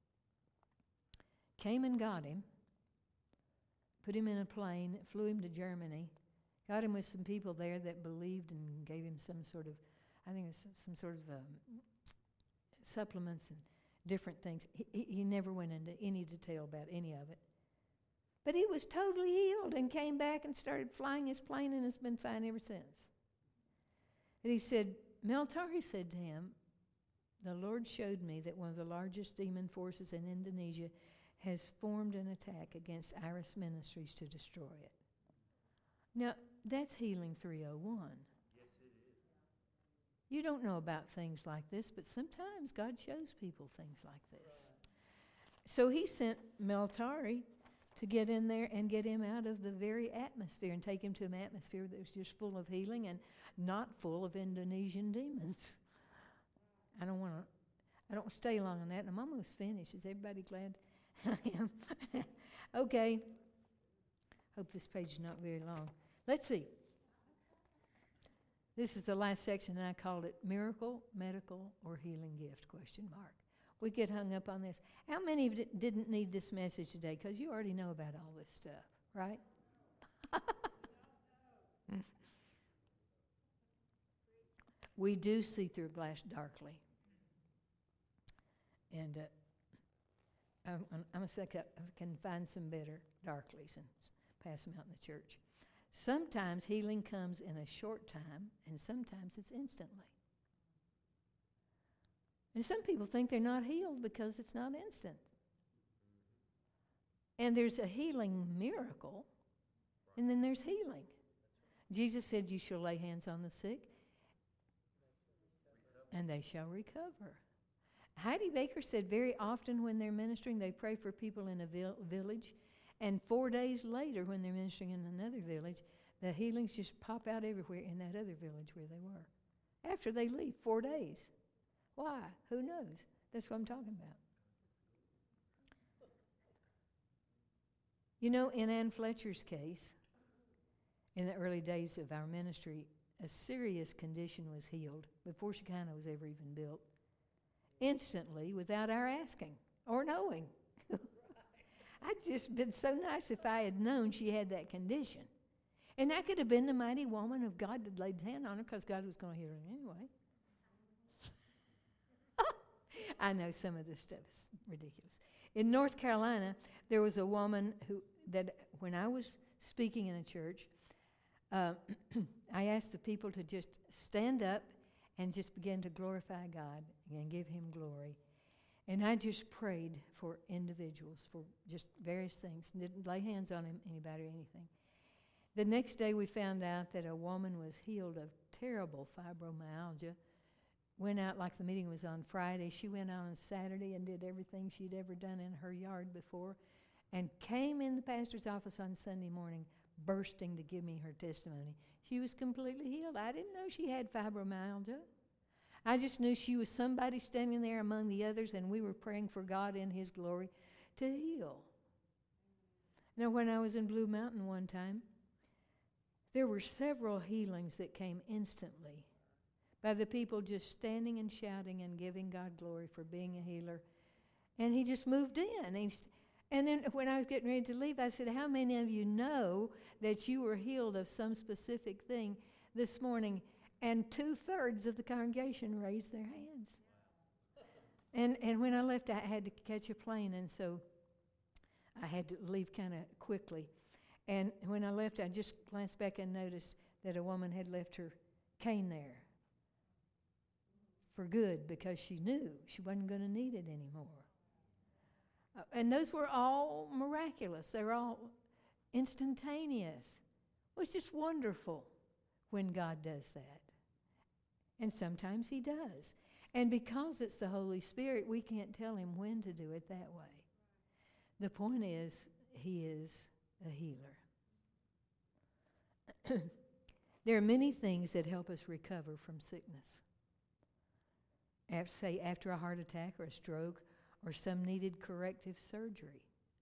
came and got him, put him in a plane, flew him to Germany, got him with some people there that believed and gave him some sort of, I think it was some sort of supplements and different things. He never went into any detail about any of it. But he was totally healed and came back and started flying his plane and has been fine ever since. And he said, Mel Tari said to him, "The Lord showed me that one of the largest demon forces in Indonesia has formed an attack against Iris Ministries to destroy it." Now, that's Healing 301.
Yes, it is.
You don't know about things like this, but sometimes God shows people things like this. Right. So he sent Mel Tari to get in there and get him out of the very atmosphere and take him to an atmosphere that was just full of healing and not full of Indonesian demons. I don't stay long on that, and I'm almost finished. Is everybody glad I am? Okay. Hope this page is not very long. Let's see. This is the last section, and I called it Miracle, Medical, or Healing Gift, question mark. We get hung up on this. How many of you didn't need this message today? Because you already know about all this stuff, right? We do see through glass darkly. And I'm going to suck up. I can find some better darklies and pass them out in the church. Sometimes healing comes in a short time, and sometimes it's instantly. And some people think they're not healed because it's not instant. And there's a healing miracle, and then there's healing. Jesus said, you shall lay hands on the sick, and they shall recover. Heidi Baker said very often when they're ministering, they pray for people in a village, and 4 days later when they're ministering in another village, the healings just pop out everywhere in that other village where they were. After they leave, 4 days. Why? Who knows? That's what I'm talking about. You know, in Ann Fletcher's case, in the early days of our ministry, a serious condition was healed before Shekinah was ever even built, instantly, without our asking or knowing. I'd just been so nice if I had known she had that condition. And I could have been the mighty woman of God that laid hand on her because God was going to heal her anyway. I know some of this stuff is ridiculous. In North Carolina, there was a woman that when I was speaking in a church, I asked the people to just stand up and just begin to glorify God and give Him glory. And I just prayed for individuals, for just various things. Didn't lay hands on anybody or anything. The next day we found out that a woman was healed of terrible fibromyalgia. Went out, like the meeting was on Friday, she went out on Saturday and did everything she'd ever done in her yard before, and came in the pastor's office on Sunday morning bursting to give me her testimony. She was completely healed. I didn't know she had fibromyalgia. I just knew she was somebody standing there among the others, and we were praying for God in His glory to heal. Now, when I was in Blue Mountain one time, there were several healings that came instantly by the people just standing and shouting and giving God glory for being a healer. And He just moved in. And then when I was getting ready to leave, I said, how many of you know that you were healed of some specific thing this morning? And 2/3 of the congregation raised their hands. And when I left, I had to catch a plane, and so I had to leave kind of quickly. And when I left, I just glanced back and noticed that a woman had left her cane there for good because she knew she wasn't going to need it anymore. And those were all miraculous. They were all instantaneous. It was just wonderful when God does that. And sometimes He does. And because it's the Holy Spirit, we can't tell Him when to do it that way. The point is, He is a healer. There are many things that help us recover from sickness. Say after a heart attack or a stroke or some needed corrective surgery.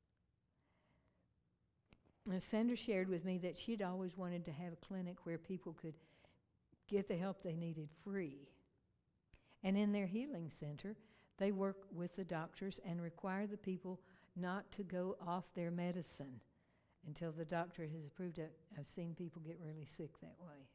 And Sandra shared with me that she'd always wanted to have a clinic where people could get the help they needed free. And in their healing center, they work with the doctors and require the people not to go off their medicine until the doctor has approved it. I've seen people get really sick that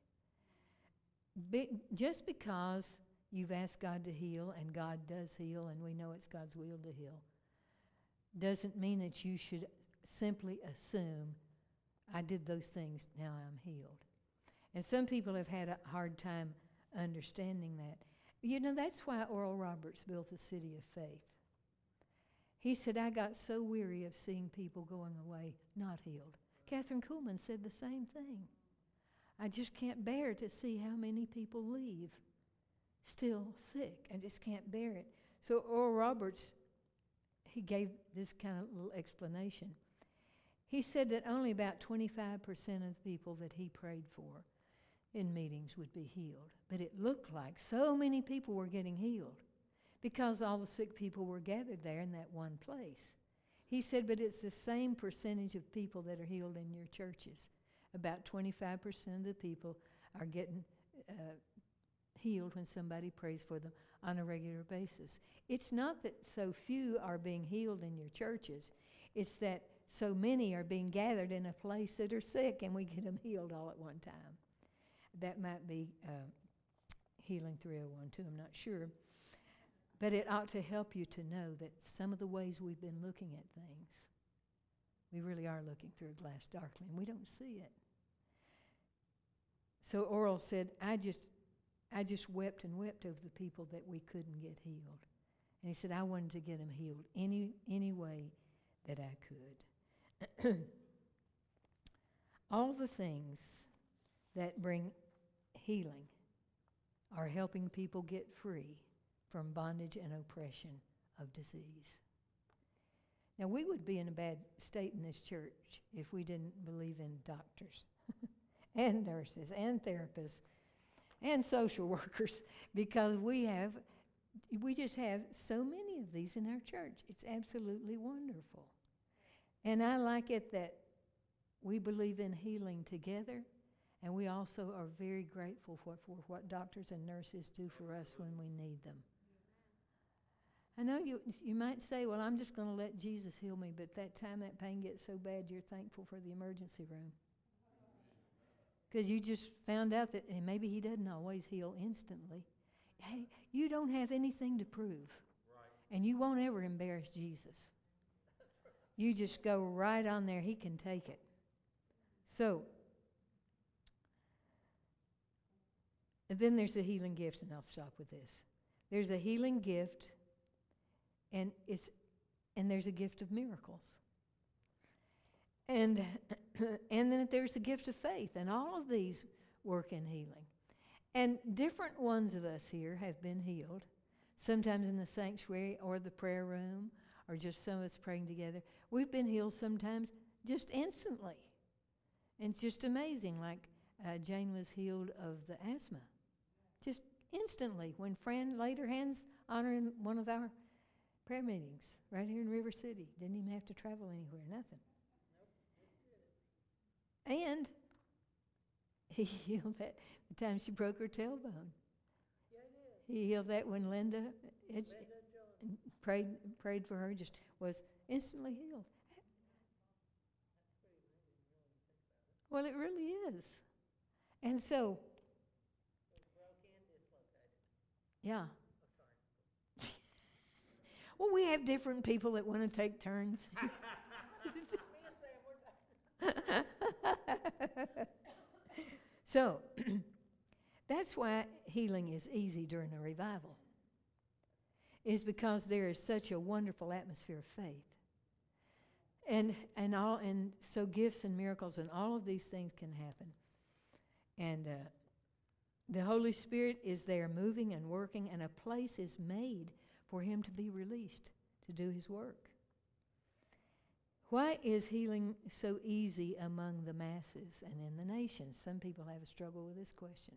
way. Just because you've asked God to heal, and God does heal, and we know it's God's will to heal, doesn't mean that you should simply assume, I did those things, now I'm healed. And some people have had a hard time understanding that. You know, that's why Oral Roberts built the City of Faith. He said, I got so weary of seeing people going away not healed. Catherine Kuhlman said the same thing. I just can't bear to see how many people leave still sick. I just can't bear it. So Oral Roberts, he gave this kind of little explanation. He said that only about 25% of the people that he prayed for in meetings would be healed. But it looked like so many people were getting healed because all the sick people were gathered there in that one place. He said, but it's the same percentage of people that are healed in your churches. About 25% of the people are getting healed when somebody prays for them on a regular basis. It's not that so few are being healed in your churches. It's that so many are being gathered in a place that are sick, and we get them healed all at one time. That might be Healing 301 too, I'm not sure. But it ought to help you to know that some of the ways we've been looking at things, we really are looking through a glass darkly, and we don't see it. So Oral said, I just wept and wept over the people that we couldn't get healed. And he said, I wanted to get them healed any way that I could. All the things that bring healing are helping people get free from bondage and oppression of disease. Now, we would be in a bad state in this church if we didn't believe in doctors and nurses and therapists and social workers, because we just have so many of these in our church. It's absolutely wonderful. And I like it that we believe in healing together, and we also are very grateful for what doctors and nurses do for us when we need them. I know you might say, well, I'm just going to let Jesus heal me, but that time that pain gets so bad, you're thankful for the emergency room. Because you just found out that maybe he doesn't always heal instantly. Hey, you don't have anything to prove. Right. And you won't ever embarrass Jesus. You just go right on there. He can take it. So, and then there's a healing gift, and I'll stop with this. There's a healing gift, and there's a gift of miracles. And then there's a gift of faith, and all of these work in healing. And different ones of us here have been healed, sometimes in the sanctuary or the prayer room, or just some of us praying together. We've been healed sometimes just instantly. And it's just amazing, like Jane was healed of the asthma. Just instantly, when Fran laid her hands on her in one of our prayer meetings right here in River City. Didn't even have to travel anywhere, nothing. And he healed that the time she broke her tailbone.
Yeah, he did.
He healed that when Linda prayed for her, just was instantly healed. Well, it really is. And so,
Broke and dislocated.
yeah.
Oh, sorry.
Well, we have different people that want to take turns.
Me and Sam, we're
So, that's why healing is easy during a revival, is because there is such a wonderful atmosphere of faith. And so gifts and miracles and all of these things can happen. And the Holy Spirit is there moving and working, and a place is made for him to be released to do his work. Why is healing so easy among the masses and in the nations? Some people have a struggle with this question.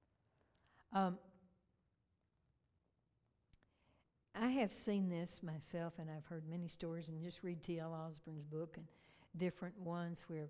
I have seen this myself, and I've heard many stories, and just read T.L. Osborne's book and different ones where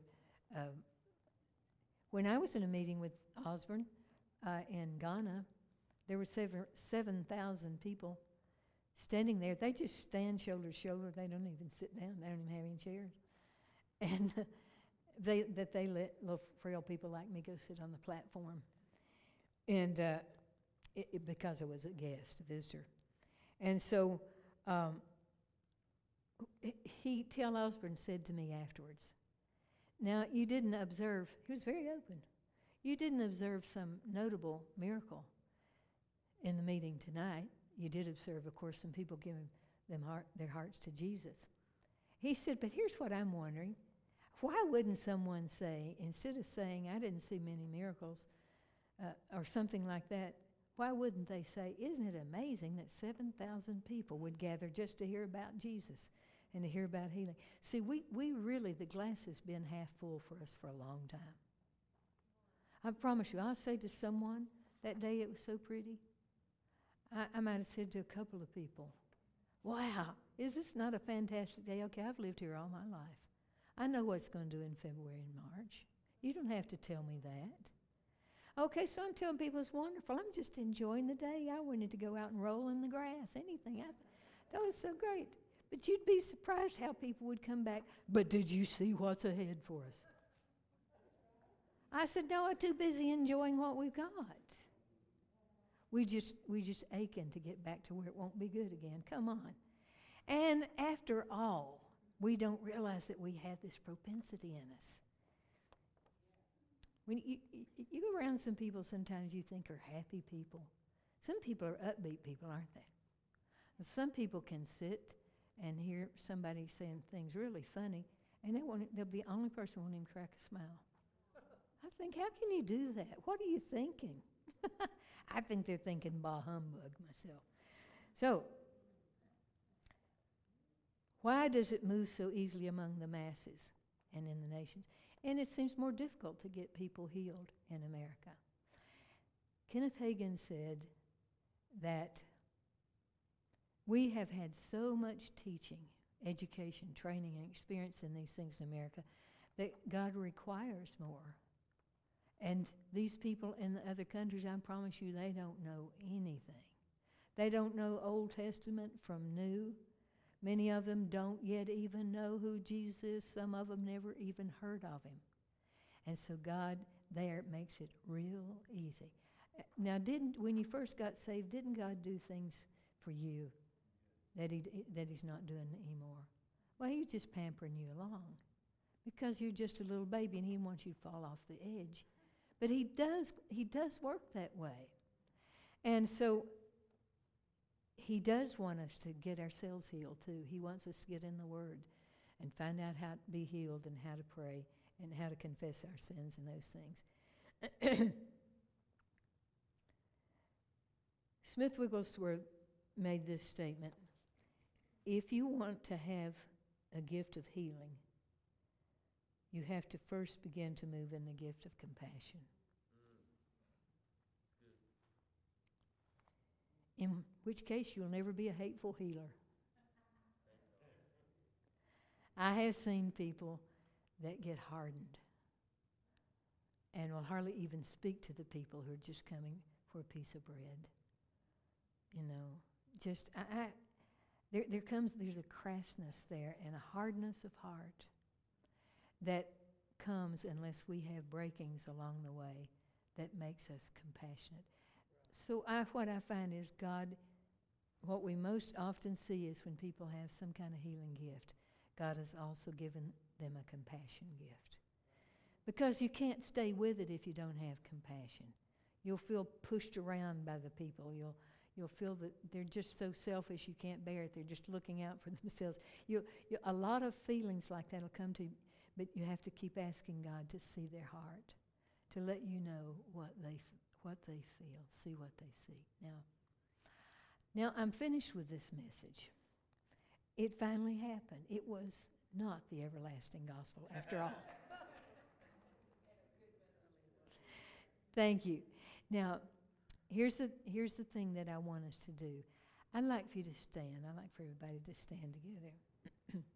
when I was in a meeting with Osborne in Ghana, there were 7,000 people standing there. They just stand shoulder to shoulder. They don't even sit down. They don't even have any chairs. And they let little frail people like me go sit on the platform. And because I was a guest, a visitor. And so T.L. Osborne said to me afterwards, now you didn't observe, he was very open, you didn't observe some notable miracle in the meeting tonight. You did observe, of course, some people giving their hearts to Jesus. He said, but here's what I'm wondering. Why wouldn't someone say, instead of saying, I didn't see many miracles, or something like that, why wouldn't they say, isn't it amazing that 7,000 people would gather just to hear about Jesus and to hear about healing? See, we really, the glass has been half full for us for a long time. I promise you, I'll say to someone, that day it was so pretty, I might have said to a couple of people, wow, is this not a fantastic day? Okay, I've lived here all my life. I know what it's going to do in February and March. You don't have to tell me that. Okay, so I'm telling people it's wonderful. I'm just enjoying the day. I wanted to go out and roll in the grass, anything. That was so great. But you'd be surprised how people would come back. But did you see what's ahead for us? I said, no, I'm too busy enjoying what we've got. We just aching to get back to where it won't be good again. Come on. And after all, we don't realize that we have this propensity in us. When you go around some people sometimes you think are happy people. Some people are upbeat people, aren't they? And some people can sit and hear somebody saying things really funny, and they'll be the only person who won't even crack a smile. I think, how can you do that? What are you thinking? I think they're thinking bah humbug myself. So, why does it move so easily among the masses and in the nations? And it seems more difficult to get people healed in America. Kenneth Hagin said that we have had so much teaching, education, training, and experience in these things in America that God requires more. And these people in the other countries, I promise you, they don't know anything. They don't know Old Testament from New. Many of them don't yet even know who Jesus is. Some of them never even heard of him. And so God there makes it real easy. Now, when you first got saved, didn't God do things for you that he's not doing anymore? Well, he's just pampering you along because you're just a little baby and he wants you to fall off the edge. But he does work that way. And so he does want us to get ourselves healed too. He wants us to get in the Word and find out how to be healed and how to pray and how to confess our sins and those things. Smith Wigglesworth made this statement: if you want to have a gift of healing, you have to first begin to move in the gift of compassion. In which case, you'll never be a hateful healer. I have seen people that get hardened and will hardly even speak to the people who are just coming for a piece of bread. You know, just there's a crassness there and a hardness of heart that comes unless we have breakings along the way that makes us compassionate. So what I find is what we most often see is when people have some kind of healing gift, God has also given them a compassion gift. Because you can't stay with it if you don't have compassion. You'll feel pushed around by the people. You'll feel that they're just so selfish you can't bear it. They're just looking out for themselves. A lot of feelings like that will come to you, but you have to keep asking God to see their heart, to let you know what they feel, see what they see. Now I'm finished with this message. It finally happened. It was not the everlasting gospel after all. Thank you. Now, here's the thing that I want us to do. I'd like for you to stand. I'd like for everybody to stand together.